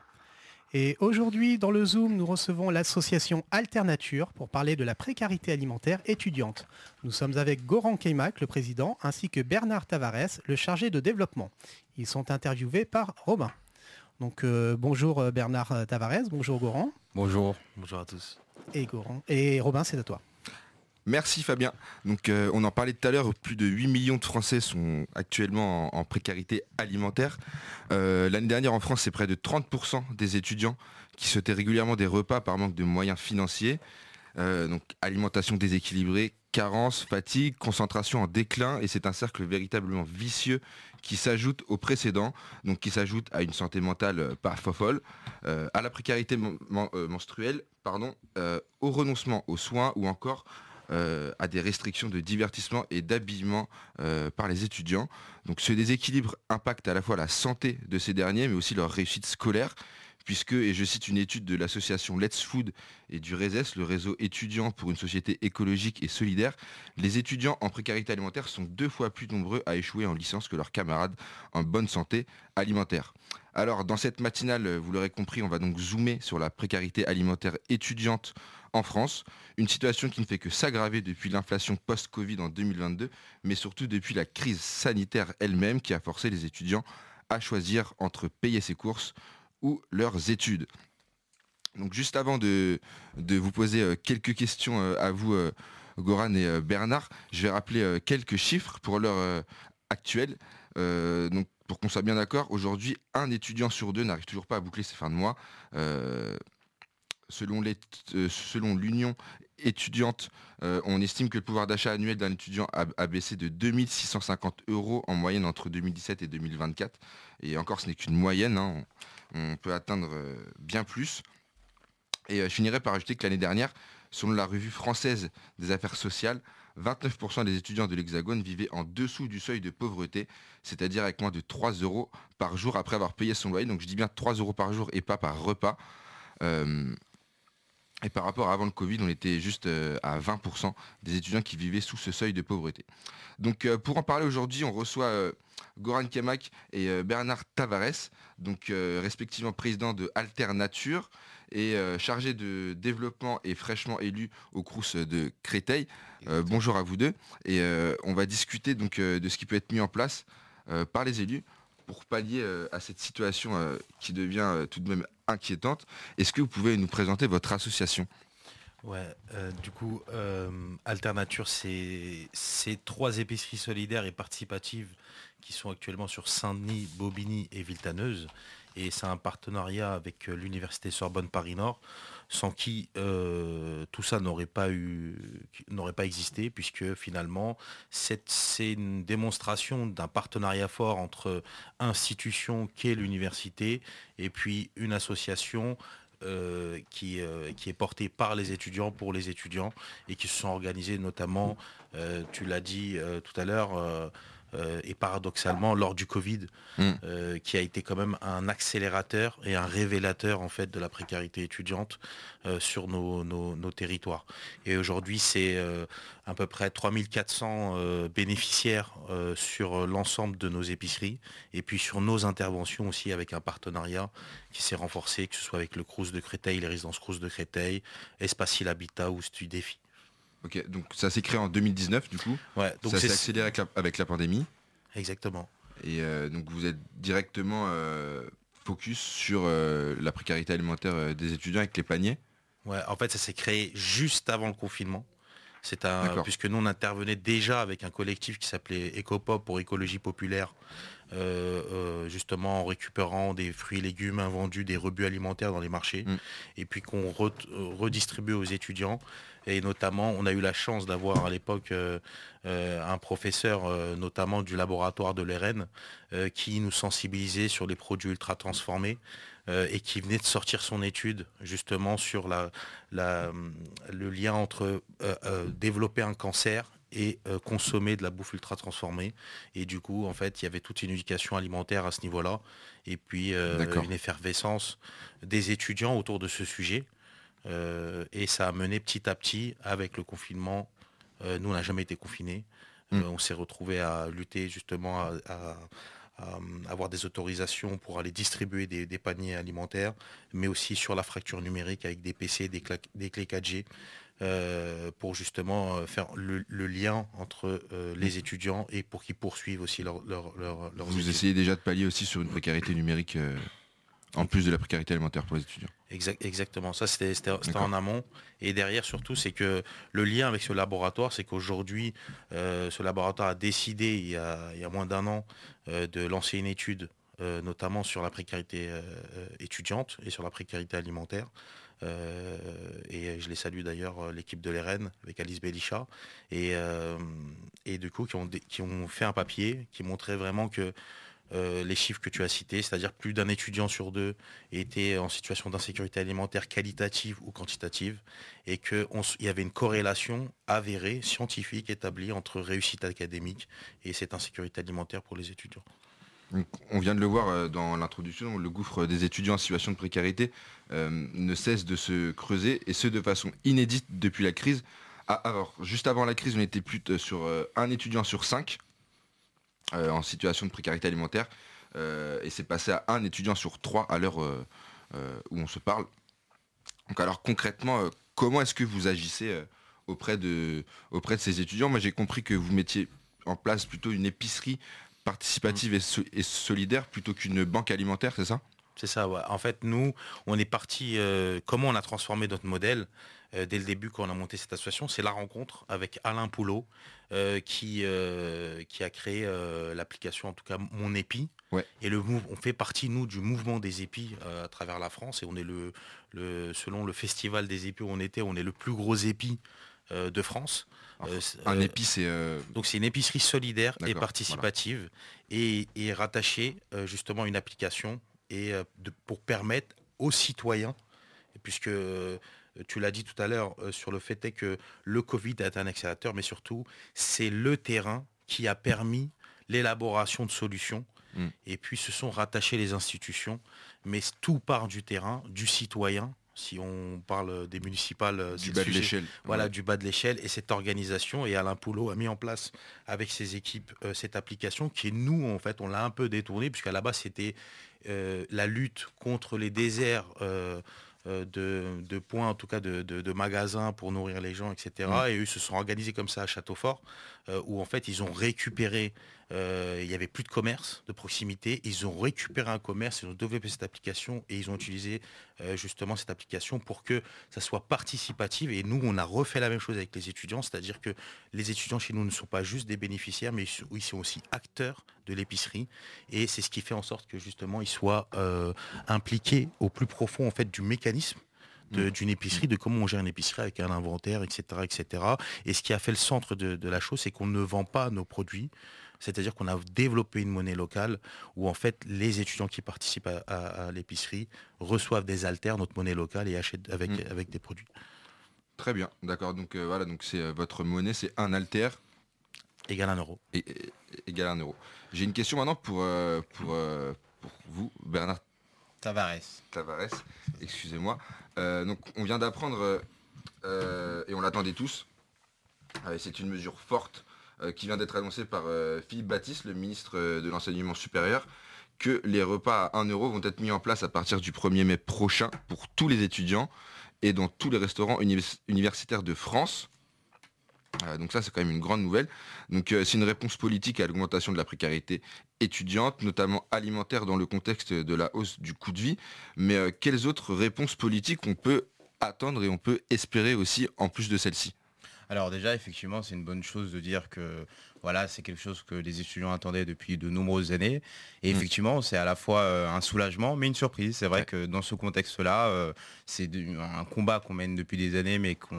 Et aujourd'hui, dans le Zoom, nous recevons l'association Alternature pour parler de la précarité alimentaire étudiante. Nous sommes avec Goran Keimak, le président, ainsi que Bernard Tavares, le chargé de développement. Ils sont interviewés par Robin. Donc euh, bonjour Bernard Tavares, bonjour Goran. Bonjour, bonjour à tous. Et Goran, et Robin, c'est à toi. Merci Fabien. Donc euh, on en parlait tout à l'heure, plus de huit millions de Français sont actuellement en, en précarité alimentaire. Euh, l'année dernière en France, c'est près de trente pour cent des étudiants qui sautaient régulièrement des repas par manque de moyens financiers. Euh, donc alimentation déséquilibrée, carence, fatigue, concentration en déclin, et c'est un cercle véritablement vicieux qui s'ajoute au précédent, donc qui s'ajoute à une santé mentale euh, pas fofolle, euh, à la précarité men- men- euh, menstruelle, pardon, euh, au renoncement aux soins ou encore euh, à des restrictions de divertissement et d'habillement euh, par les étudiants. Donc ce déséquilibre impacte à la fois la santé de ces derniers, mais aussi leur réussite scolaire, puisque, et je cite une étude de l'association Let's Food et du RESES, le réseau étudiant pour une société écologique et solidaire, les étudiants en précarité alimentaire sont deux fois plus nombreux à échouer en licence que leurs camarades en bonne santé alimentaire. Alors, dans cette matinale, vous l'aurez compris, on va donc zoomer sur la précarité alimentaire étudiante en France, une situation qui ne fait que s'aggraver depuis l'inflation post-Covid en deux mille vingt-deux, mais surtout depuis la crise sanitaire elle-même qui a forcé les étudiants à choisir entre payer ses courses ou leurs études. Donc juste avant de, de vous poser quelques questions à vous, Goran et Bernard, je vais rappeler quelques chiffres pour l'heure actuelle. Euh, donc pour qu'on soit bien d'accord, aujourd'hui, un étudiant sur deux n'arrive toujours pas à boucler ses fins de mois. Euh, selon, les, euh, selon l'Union étudiante, euh, on estime que le pouvoir d'achat annuel d'un étudiant a, a baissé de deux mille six cent cinquante euros en moyenne entre deux mille dix-sept et deux mille vingt-quatre. Et encore, ce n'est qu'une moyenne, hein, on, on peut atteindre euh, bien plus. Et euh, je finirai par ajouter que l'année dernière, selon la revue française des affaires sociales, vingt-neuf pour cent des étudiants de l'Hexagone vivaient en dessous du seuil de pauvreté, c'est-à-dire avec moins de trois euros par jour après avoir payé son loyer. Donc je dis bien trois euros par jour et pas par repas. Euh, et par rapport à avant le Covid, on était juste euh, à vingt pour cent des étudiants qui vivaient sous ce seuil de pauvreté. Donc euh, pour en parler aujourd'hui, on reçoit euh, Goran Kemak et euh, Bernard Tavares, donc euh, respectivement président de Alter Nature et euh, chargé de développement et fraîchement élu au Crous de Créteil. Euh, bonjour à vous deux. Et euh, on va discuter donc euh, de ce qui peut être mis en place euh, par les élus pour pallier euh, à cette situation euh, qui devient euh, tout de même inquiétante. Est-ce que vous pouvez nous présenter votre association ? Ouais, euh, du coup, euh, Alter Nature, c'est, c'est trois épiceries solidaires et participatives qui sont actuellement sur Saint-Denis, Bobigny et Villetaneuse. Et c'est un partenariat avec l'Université Sorbonne Paris-Nord, sans qui euh, tout ça n'aurait pas eu, n'aurait pas existé, puisque finalement, c'est, c'est une démonstration d'un partenariat fort entre institutions qu'est l'université et puis une association Euh, qui, euh, qui est porté par les étudiants pour les étudiants et qui se sont organisés notamment, euh, tu l'as dit euh, tout à l'heure, euh, euh, et paradoxalement lors du Covid, mm. euh, qui a été quand même un accélérateur et un révélateur en fait de la précarité étudiante euh, sur nos, nos, nos territoires. Et aujourd'hui, c'est euh, à peu près trois mille quatre cents euh, bénéficiaires euh, sur l'ensemble de nos épiceries et puis sur nos interventions aussi avec un partenariat qui s'est renforcé, que ce soit avec le Crous de Créteil, les résidences Crous de Créteil, Espacil Habitat ou Studéfi. Ok, donc ça s'est créé en deux mille dix-neuf du coup. Ouais, donc ça c'est... s'est accéléré avec la, avec la pandémie. Exactement. Et euh, donc vous êtes directement euh, focus sur euh, la précarité alimentaire euh, des étudiants avec les paniers. Ouais, en fait ça s'est créé juste avant le confinement. C'est un, puisque nous on intervenait déjà avec un collectif qui s'appelait Ecopop pour écologie populaire, euh, euh, justement en récupérant des fruits et légumes invendus, des rebuts alimentaires dans les marchés, mmh. et puis qu'on re, redistribue aux étudiants. Et notamment, on a eu la chance d'avoir à l'époque euh, euh, un professeur, euh, notamment du laboratoire de l'E R N, euh, qui nous sensibilisait sur les produits ultra transformés euh, et qui venait de sortir son étude justement sur la, la, le lien entre euh, euh, développer un cancer et euh, consommer de la bouffe ultra transformée. Et du coup, en fait, il y avait toute une éducation alimentaire à ce niveau-là. Et puis, euh, une effervescence des étudiants autour de ce sujet. Euh, et ça a mené petit à petit avec le confinement. Euh, nous, on n'a jamais été confinés. Mmh. Euh, on s'est retrouvés à lutter justement à, à, à avoir des autorisations pour aller distribuer des, des paniers alimentaires, mais aussi sur la fracture numérique avec des P C, des, cla- des clés quatre G, euh, pour justement faire le, le lien entre euh, les étudiants et pour qu'ils poursuivent aussi leur, leur, leur, leurs Vous études. essayez déjà de pallier aussi sur une précarité numérique euh, en plus de la précarité alimentaire pour les étudiants. Exact, exactement, ça c'était, c'était, c'était en amont. Et derrière surtout, c'est que le lien avec ce laboratoire, c'est qu'aujourd'hui, euh, ce laboratoire a décidé il y a, il y a moins d'un an euh, de lancer une étude, euh, notamment sur la précarité euh, étudiante et sur la précarité alimentaire. Euh, et je les salue d'ailleurs, l'équipe de l'E R N avec Alice Belisha. Et, euh, et du coup, qui ont, qui ont fait un papier qui montrait vraiment que Euh, les chiffres que tu as cités, c'est-à-dire plus d'un étudiant sur deux était en situation d'insécurité alimentaire qualitative ou quantitative, et qu'il y avait une corrélation avérée, scientifique, établie entre réussite académique et cette insécurité alimentaire pour les étudiants. Donc, on vient de le voir dans l'introduction, le gouffre des étudiants en situation de précarité euh, ne cesse de se creuser, et ce de façon inédite depuis la crise. Ah, alors, juste avant la crise, on était plus sur euh, un étudiant sur cinq euh, en situation de précarité alimentaire, euh, et c'est passé à un étudiant sur trois à l'heure euh, euh, où on se parle. Donc alors concrètement, euh, comment est-ce que vous agissez euh, auprès, de, auprès de ces étudiants ? Moi j'ai compris que vous mettiez en place plutôt une épicerie participative et, so- et solidaire plutôt qu'une banque alimentaire, c'est ça ? C'est ça, ouais. En fait, nous, on est parti, euh, comment on a transformé notre modèle euh, dès le début quand on a monté cette association, c'est la rencontre avec Alain Poulot, euh, qui, euh, qui a créé euh, l'application, en tout cas Mon Épi. Ouais. Et le move, on fait partie, nous, du mouvement des épis euh, à travers la France. Et on est le, le, selon le festival des épis où on était, on est le plus gros épi euh, de France. Euh, un épi, c'est... Euh... Donc c'est une épicerie solidaire et participative, voilà. et, et rattachée euh, justement à une application et euh, de, pour permettre aux citoyens, puisque euh, tu l'as dit tout à l'heure euh, sur le fait est que le Covid a été un accélérateur, mais surtout c'est le terrain qui a permis l'élaboration de solutions. Mmh. Et puis se sont rattachées les institutions, mais tout part du terrain, du citoyen. Si on parle des municipales, du bas de l'échelle. Voilà, ouais. du bas de l'échelle. Et cette organisation, et Alain Poulot a mis en place avec ses équipes euh, cette application qui, nous, en fait, on l'a un peu détournée, puisqu'à la base, c'était euh, la lutte contre les déserts euh, euh, de, de points, en tout cas de, de, de magasins pour nourrir les gens, et cetera. Mmh. Et eux se sont organisés comme ça à Châteaufort, euh, où en fait, ils ont récupéré... Euh, il n'y avait plus de commerce de proximité, ils ont récupéré un commerce, ils ont développé cette application et ils ont utilisé euh, justement cette application pour que ça soit participatif. Et nous, on a refait la même chose avec les étudiants, c'est-à-dire que les étudiants chez nous ne sont pas juste des bénéficiaires, mais ils sont aussi acteurs de l'épicerie. Et c'est ce qui fait en sorte que justement, ils soient euh, impliqués au plus profond en fait du mécanisme De, d'une épicerie, de comment on gère une épicerie avec un inventaire, et cetera, et cetera. Et ce qui a fait le centre de, de la chose, c'est qu'on ne vend pas nos produits. C'est-à-dire qu'on a développé une monnaie locale où en fait les étudiants qui participent à, à, à l'épicerie reçoivent des haltères, notre monnaie locale, et achètent avec, mmh. avec des produits. Très bien, d'accord. Donc euh, voilà, donc c'est euh, votre monnaie, c'est un haltère égal un euro. Et, et, égal un euro. J'ai une question maintenant pour, euh, pour, euh, pour vous, Bernard Tavares. Tavares, excusez-moi. Euh, donc on vient d'apprendre, euh, et on l'attendait tous, euh, c'est une mesure forte euh, qui vient d'être annoncée par euh, Philippe Baptiste, le ministre de l'Enseignement supérieur, que les repas à un euro vont être mis en place à partir du premier mai prochain pour tous les étudiants et dans tous les restaurants univers- universitaires de France. Euh, donc ça, c'est quand même une grande nouvelle. Donc euh, c'est une réponse politique à l'augmentation de la précarité étudiante, notamment alimentaire dans le contexte de la hausse du coût de vie. Mais euh, quelles autres réponses politiques on peut attendre et on peut espérer aussi en plus de celle-ci ? Alors déjà, effectivement, c'est une bonne chose de dire que voilà, c'est quelque chose que les étudiants attendaient depuis de nombreuses années. Et mmh. effectivement, c'est à la fois euh, un soulagement, mais une surprise. C'est vrai ouais. que dans ce contexte-là, euh, c'est de, un combat qu'on mène depuis des années, mais qu'on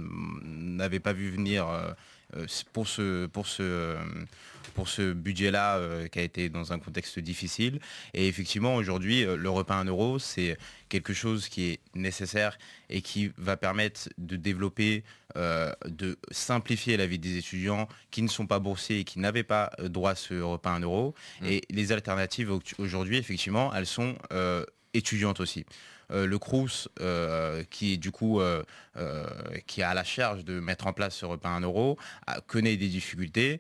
n'avait pas vu venir euh, pour ce, pour ce, pour ce budget-là euh, qui a été dans un contexte difficile. Et effectivement, aujourd'hui, euh, le repas à un euro, c'est quelque chose qui est nécessaire et qui va permettre de développer, euh, de simplifier la vie des étudiants qui ne sont pas boursiers et qui n'avaient pas droit à ce repas à un euro. Mmh. Et les alternatives aujourd'hui, effectivement, elles sont euh, étudiantes aussi. Euh, le Crous, euh, qui du coup euh, euh, qui a la charge de mettre en place ce repas à un euro, a, connaît des difficultés,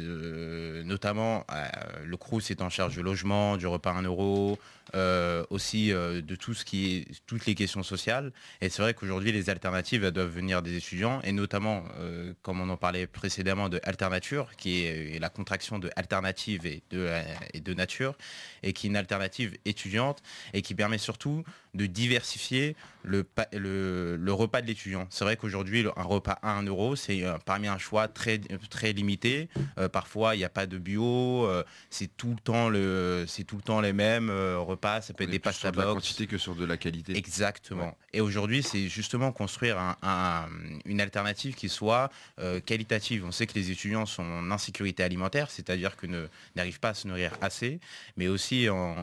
euh, notamment euh, le Crous est en charge du logement, du repas à un euro, euh, aussi euh, de tout ce qui est toutes les questions sociales. Et c'est vrai qu'aujourd'hui les alternatives elles doivent venir des étudiants, et notamment euh, comme on en parlait précédemment de Alternature, qui est, est la contraction de alternative et de, euh, et de nature, et qui est une alternative étudiante et qui permet surtout de diversifier le, le, le repas de l'étudiant. C'est vrai qu'aujourd'hui, un repas à un euro, c'est euh, parmi un choix très, très limité. Euh, parfois, il n'y a pas de bio, euh, c'est, tout le temps le, c'est tout le temps les mêmes euh, repas, ça peut être des pasta box. Sur de la quantité que sur de la qualité. Exactement. Ouais. Et aujourd'hui, c'est justement construire un, un, une alternative qui soit euh, qualitative. On sait que les étudiants sont en insécurité alimentaire, c'est-à-dire qu'ils ne, n'arrivent pas à se nourrir assez, mais aussi en,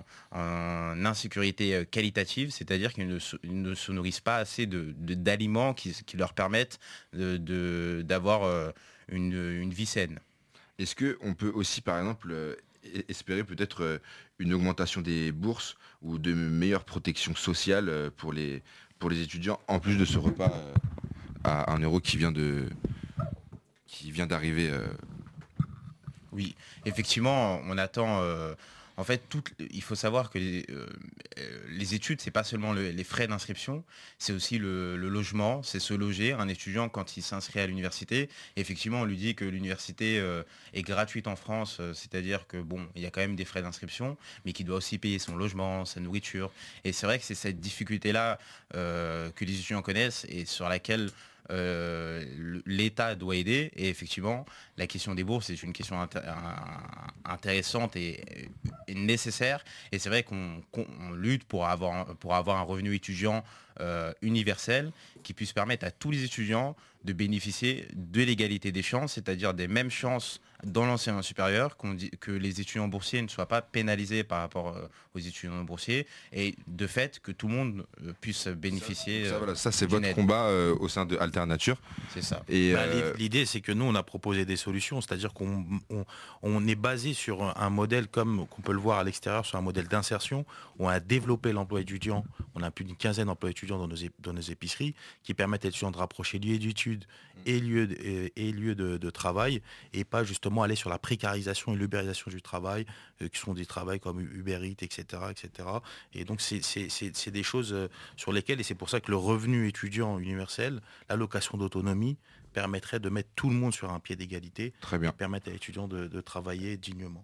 en insécurité qualitative, c'est-à-dire qu'ils ne, ils ne se nourrissent pas assez de, de, d'aliments qui, qui leur permettent de, de, d'avoir euh, une, une vie saine. Est-ce qu'on peut aussi, par exemple, euh, espérer peut-être une augmentation des bourses ou de meilleures protections sociales pour les, pour les étudiants, en plus de ce repas à un euro qui vient de qui vient d'arriver. Oui, effectivement, on attend... Euh... En fait, tout, il faut savoir que les, euh, les études, c'est pas seulement le, les frais d'inscription, c'est aussi le, le logement, c'est se loger. Un étudiant, quand il s'inscrit à l'université, effectivement, on lui dit que l'université euh, est gratuite en France, euh, c'est-à-dire que bon, il y a quand même des frais d'inscription, mais qu'il doit aussi payer son logement, sa nourriture. Et c'est vrai que c'est cette difficulté-là euh, que les étudiants connaissent et sur laquelle Euh, l'État doit aider. Et effectivement, la question des bourses est une question intér- intéressante et, et nécessaire. Et c'est vrai qu'on, qu'on lutte pour avoir, pour avoir un revenu étudiant euh, universel qui puisse permettre à tous les étudiants de bénéficier de l'égalité des chances, c'est-à-dire des mêmes chances dans l'enseignement supérieur, qu'on dit, que les étudiants boursiers ne soient pas pénalisés par rapport euh, aux étudiants boursiers, et de fait que tout le monde euh, puisse bénéficier. Ça, ça, euh, voilà, ça c'est votre aide. combat euh, au sein de Alternature. C'est ça. Et bah, euh... L'idée, c'est que nous, on a proposé des solutions, c'est-à-dire qu'on on, on est basé sur un modèle comme qu'on peut le voir à l'extérieur, sur un modèle d'insertion, où on a développé l'emploi étudiant. On a plus d'une quinzaine d'emplois étudiants dans nos, é- dans nos épiceries qui permettent aux étudiants de rapprocher lieu d'études et lieu de, et, et lieu de, de travail, et pas justement aller sur la précarisation et l'ubérisation du travail, euh, qui sont des travails comme Uber Eats, et cetera, et cetera. Et donc c'est, c'est, c'est, c'est des choses euh, sur lesquelles, et c'est pour ça que le revenu étudiant universel, l'allocation d'autonomie, permettrait de mettre tout le monde sur un pied d'égalité. Très bien. Et permettre à l'étudiant de, de travailler dignement.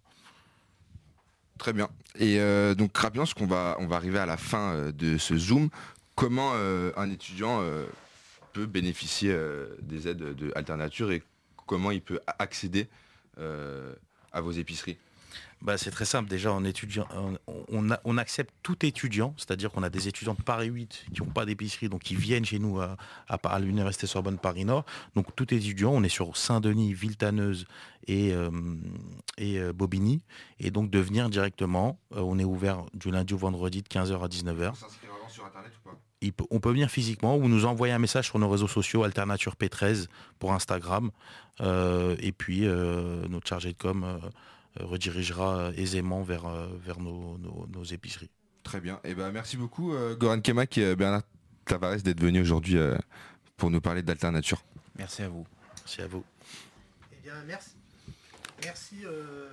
Très bien. Et euh, donc rapidement, parce qu'on va, on va arriver à la fin euh, de ce Zoom, comment euh, un étudiant euh, peut bénéficier euh, des aides de Alternature et comment il peut accéder euh, à vos épiceries? Bah, c'est très simple, déjà en étudiant, on, on, a, on accepte tout étudiant, c'est-à-dire qu'on a des étudiants de Paris huit qui n'ont pas d'épicerie, donc qui viennent chez nous à, à, à l'Université Sorbonne Paris Nord. Donc tout étudiant, on est sur Saint-Denis, Villetaneuse et, euh, et euh, Bobigny, et donc de venir directement, euh, on est ouvert du lundi au vendredi de quinze heures à dix-neuf heures. On s'inscrit vraiment sur Internet ou pas? Il peut, on peut venir physiquement ou nous envoyer un message sur nos réseaux sociaux, Alternature P treize pour Instagram, euh, et puis euh, notre chargé de com euh, redirigera aisément vers, vers nos, nos, nos épiceries. Très bien. Et ben, merci beaucoup euh, Goran Kemak et Bernard Tavares d'être venus aujourd'hui euh, pour nous parler d'Alternature. Merci à vous. Merci à vous. Eh bien, merci. Merci. Euh...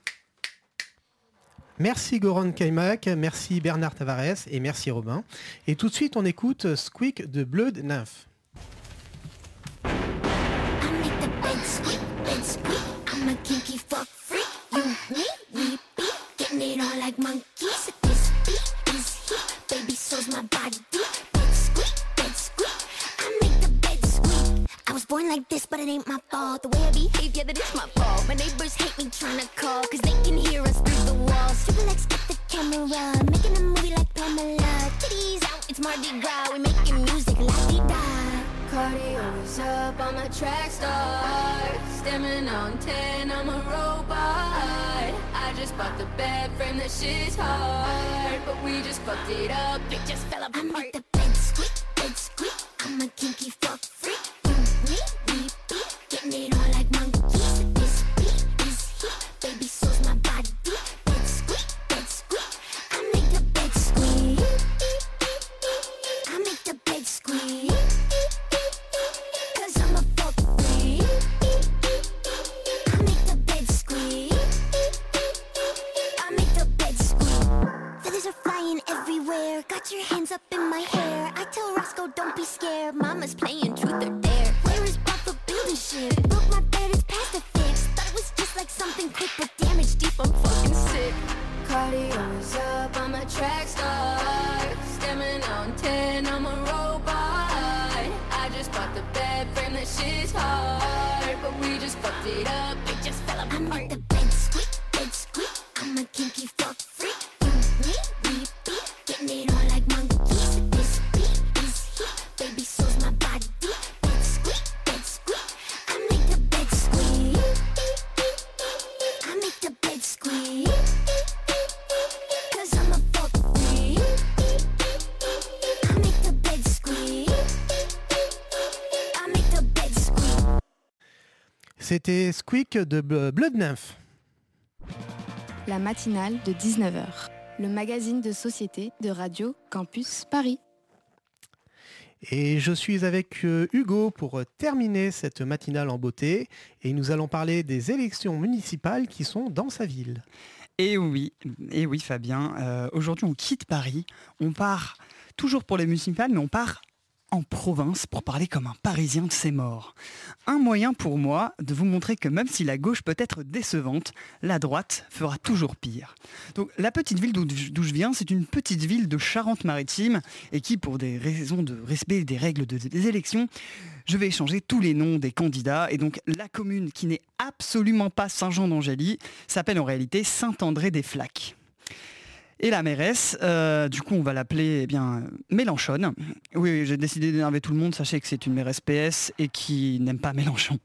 Merci Goran Kemak, merci Bernard Tavares et merci Robin. Et tout de suite, on écoute Squeak de Blood Nymph. Me, we be getting it on like monkeys. This beat is heat, baby, so's my body deep. Bed squeak, bed squeak, I make the bed squeak. I was born like this, but it ain't my fault. The way I behave, yeah, that is my fault. My neighbors hate me trying to call, cause they can hear us through the walls. Triple X, get the camera, making a movie like Pamela. Titties out, it's Mardi Gras, we making music like we die. Cardio is up, I'm a track star. Stemming on ten, I'm a robot. I just bought the bed frame, that shit's hard. But we just fucked it up, it just fell apart. I make the bed squeak, bed squeak. I'm a kinky fuck freak. You, me, we be getting it on like monkeys. This beat is heat, baby, so's my body deep. Bed squeak, bed squeak. I make the bed squeak. I make the bed squeak. Everywhere, got your hands up in my hair. I tell Roscoe, don't be scared. Mama's playing truth or dare. Where is Bob for building shit? Broke my bed, it's past the fix. Thought it was just like something quick, but damage deep, I'm fucking sick. Cardio is up, I'm a track star. Stemming on ten, I'm a robot. I just bought the bed frame, that shit's hard. But we just fucked it up, it just fell apart. I make the bed squeak, bed squeak. I'm a kinky fuck freak. You, me, we be getting it on like monkeys. This beat is heat, baby, so's my body deep. Bed squeak, bed squeak. I make the bed squeak. I make the bed squeak. Cause I'm a fuck freak. I make the bed squeak. I make the bed squeak. C'était Squeak de Blood Nymph. la matinale de dix-neuf heures, le magazine de société de Radio Campus Paris. Et je suis avec euh, Hugo pour terminer cette matinale en beauté et nous allons parler des élections municipales qui sont dans sa ville. Et oui, et oui Fabien, euh, aujourd'hui on quitte Paris, on part toujours pour les municipales, mais on part en province pour parler comme un Parisien de ses morts. Un moyen pour moi de vous montrer que même si la gauche peut être décevante, la droite fera toujours pire. Donc la petite ville d'où, d'où je viens, c'est une petite ville de Charente-Maritime et qui, pour des raisons de respect des règles de, des élections, je vais échanger tous les noms des candidats. Et donc la commune qui n'est absolument pas Saint-Jean-d'Angély s'appelle en réalité Saint-André-des-Flaques. Et la mairesse, euh, du coup on va l'appeler eh bien Mélenchon. Oui, oui, j'ai décidé d'énerver tout le monde, sachez que c'est une mairesse P S et qui n'aime pas Mélenchon.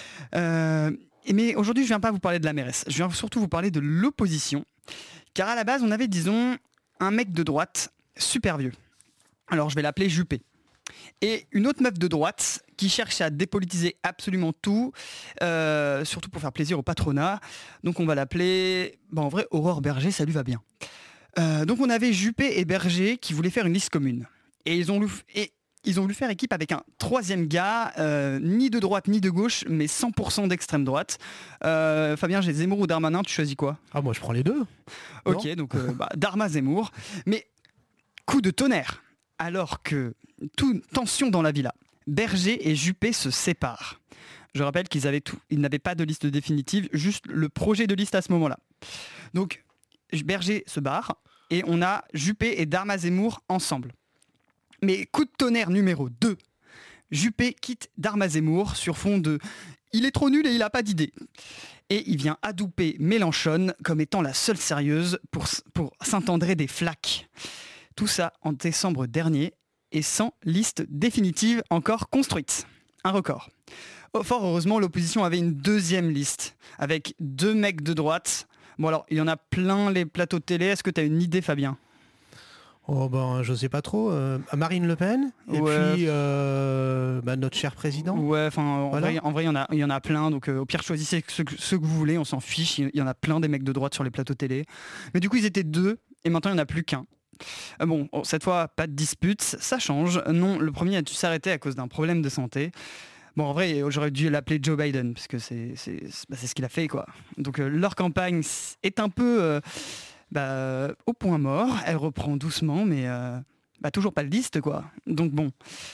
Euh, mais aujourd'hui je ne viens pas vous parler de la mairesse, je viens surtout vous parler de l'opposition. Car à la base on avait, disons, un mec de droite super vieux. Alors je vais l'appeler Juppé. Et une autre meuf de droite qui cherche à dépolitiser absolument tout, euh, surtout pour faire plaisir au patronat. Donc on va l'appeler, bah en vrai, Aurore Berger, ça lui va bien. Euh, donc on avait Juppé et Berger qui voulaient faire une liste commune. Et ils ont, et ils ont voulu faire équipe avec un troisième gars, euh, ni de droite ni de gauche, mais cent pour cent d'extrême droite. Euh, Fabien, j'ai Zemmour ou Darmanin, tu choisis quoi ? Ah moi je prends les deux. Ok, non donc euh, bah, Darma Zemmour. Mais coup de tonnerre, alors que toute tension dans la villa, Berger et Juppé se séparent. Je rappelle qu'ils avaient tout, ils n'avaient pas de liste définitive, juste le projet de liste à ce moment-là. Donc Berger se barre et on a Juppé et Darma Zemmour ensemble. Mais coup de tonnerre numéro deux, Juppé quitte Darma Zemmour sur fond de « il est trop nul et il n'a pas d'idée ». Et il vient adouper Mélenchon comme étant la seule sérieuse pour, pour Saint-André-des-Flaques. Tout ça en décembre dernier et sans liste définitive encore construite. Un record. Fort heureusement, l'opposition avait une deuxième liste avec deux mecs de droite. Bon alors, il y en a plein les plateaux de télé. Est-ce que tu as une idée, Fabien ? Oh ben, je sais pas trop. Euh, Marine Le Pen et ouais. puis euh, bah, notre cher président. Ouais, enfin en, voilà. vrai, en vrai, il y en a, il y en a plein. Donc euh, au pire, choisissez ceux, ceux que vous voulez. On s'en fiche. Il y en a plein des mecs de droite sur les plateaux télé. Mais du coup, ils étaient deux et maintenant il n'y en a plus qu'un. Euh, bon, cette fois, pas de dispute, ça change. Non, le premier a dû s'arrêter à cause d'un problème de santé. Bon, en vrai, j'aurais dû l'appeler Joe Biden, parce que c'est, c'est, bah, c'est ce qu'il a fait, quoi. Donc euh, leur campagne est un peu euh, bah, au point mort. Elle reprend doucement, mais euh, bah, toujours pas de liste, quoi. Donc bon,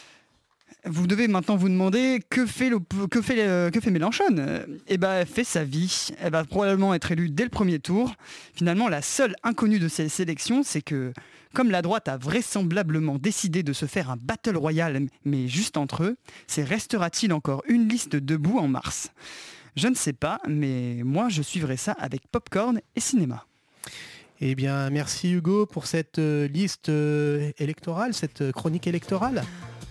vous devez maintenant vous demander que fait, le, que fait, euh, que fait Mélenchon. Eh ben, elle fait sa vie. Elle va probablement être élue dès le premier tour. Finalement, la seule inconnue de ces élections, c'est que comme la droite a vraisemblablement décidé de se faire un battle royal, mais juste entre eux, c'est restera-t-il encore une liste debout en mars ? Je ne sais pas, mais moi je suivrai ça avec popcorn et cinéma. Eh bien, merci Hugo pour cette euh, liste euh, électorale, cette chronique électorale.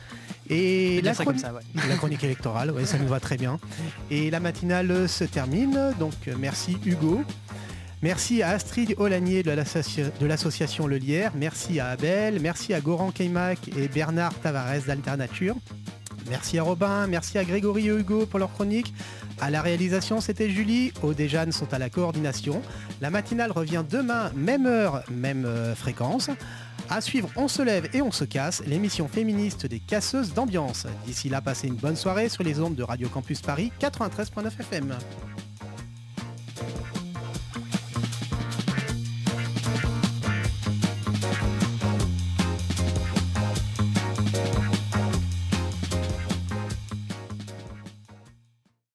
Et la, ça chroni- comme ça, ouais. la chronique électorale, ouais, ça nous va très bien. Et la matinale se termine, donc merci Hugo. Merci à Astrid Olanier de, l'associ- de l'association Le Lierre, merci à Abel, merci à Goran Keimak et Bernard Tavares d'Alternature. Merci à Robin, merci à Grégory et Hugo pour leur chronique. À la réalisation, c'était Julie. Aude et Jeanne sont à la coordination. La matinale revient demain, même heure, même euh, fréquence. À suivre, On se lève et on se casse, l'émission féministe des casseuses d'ambiance. D'ici là, passez une bonne soirée sur les ondes de Radio Campus Paris quatre-vingt-treize virgule neuf F M.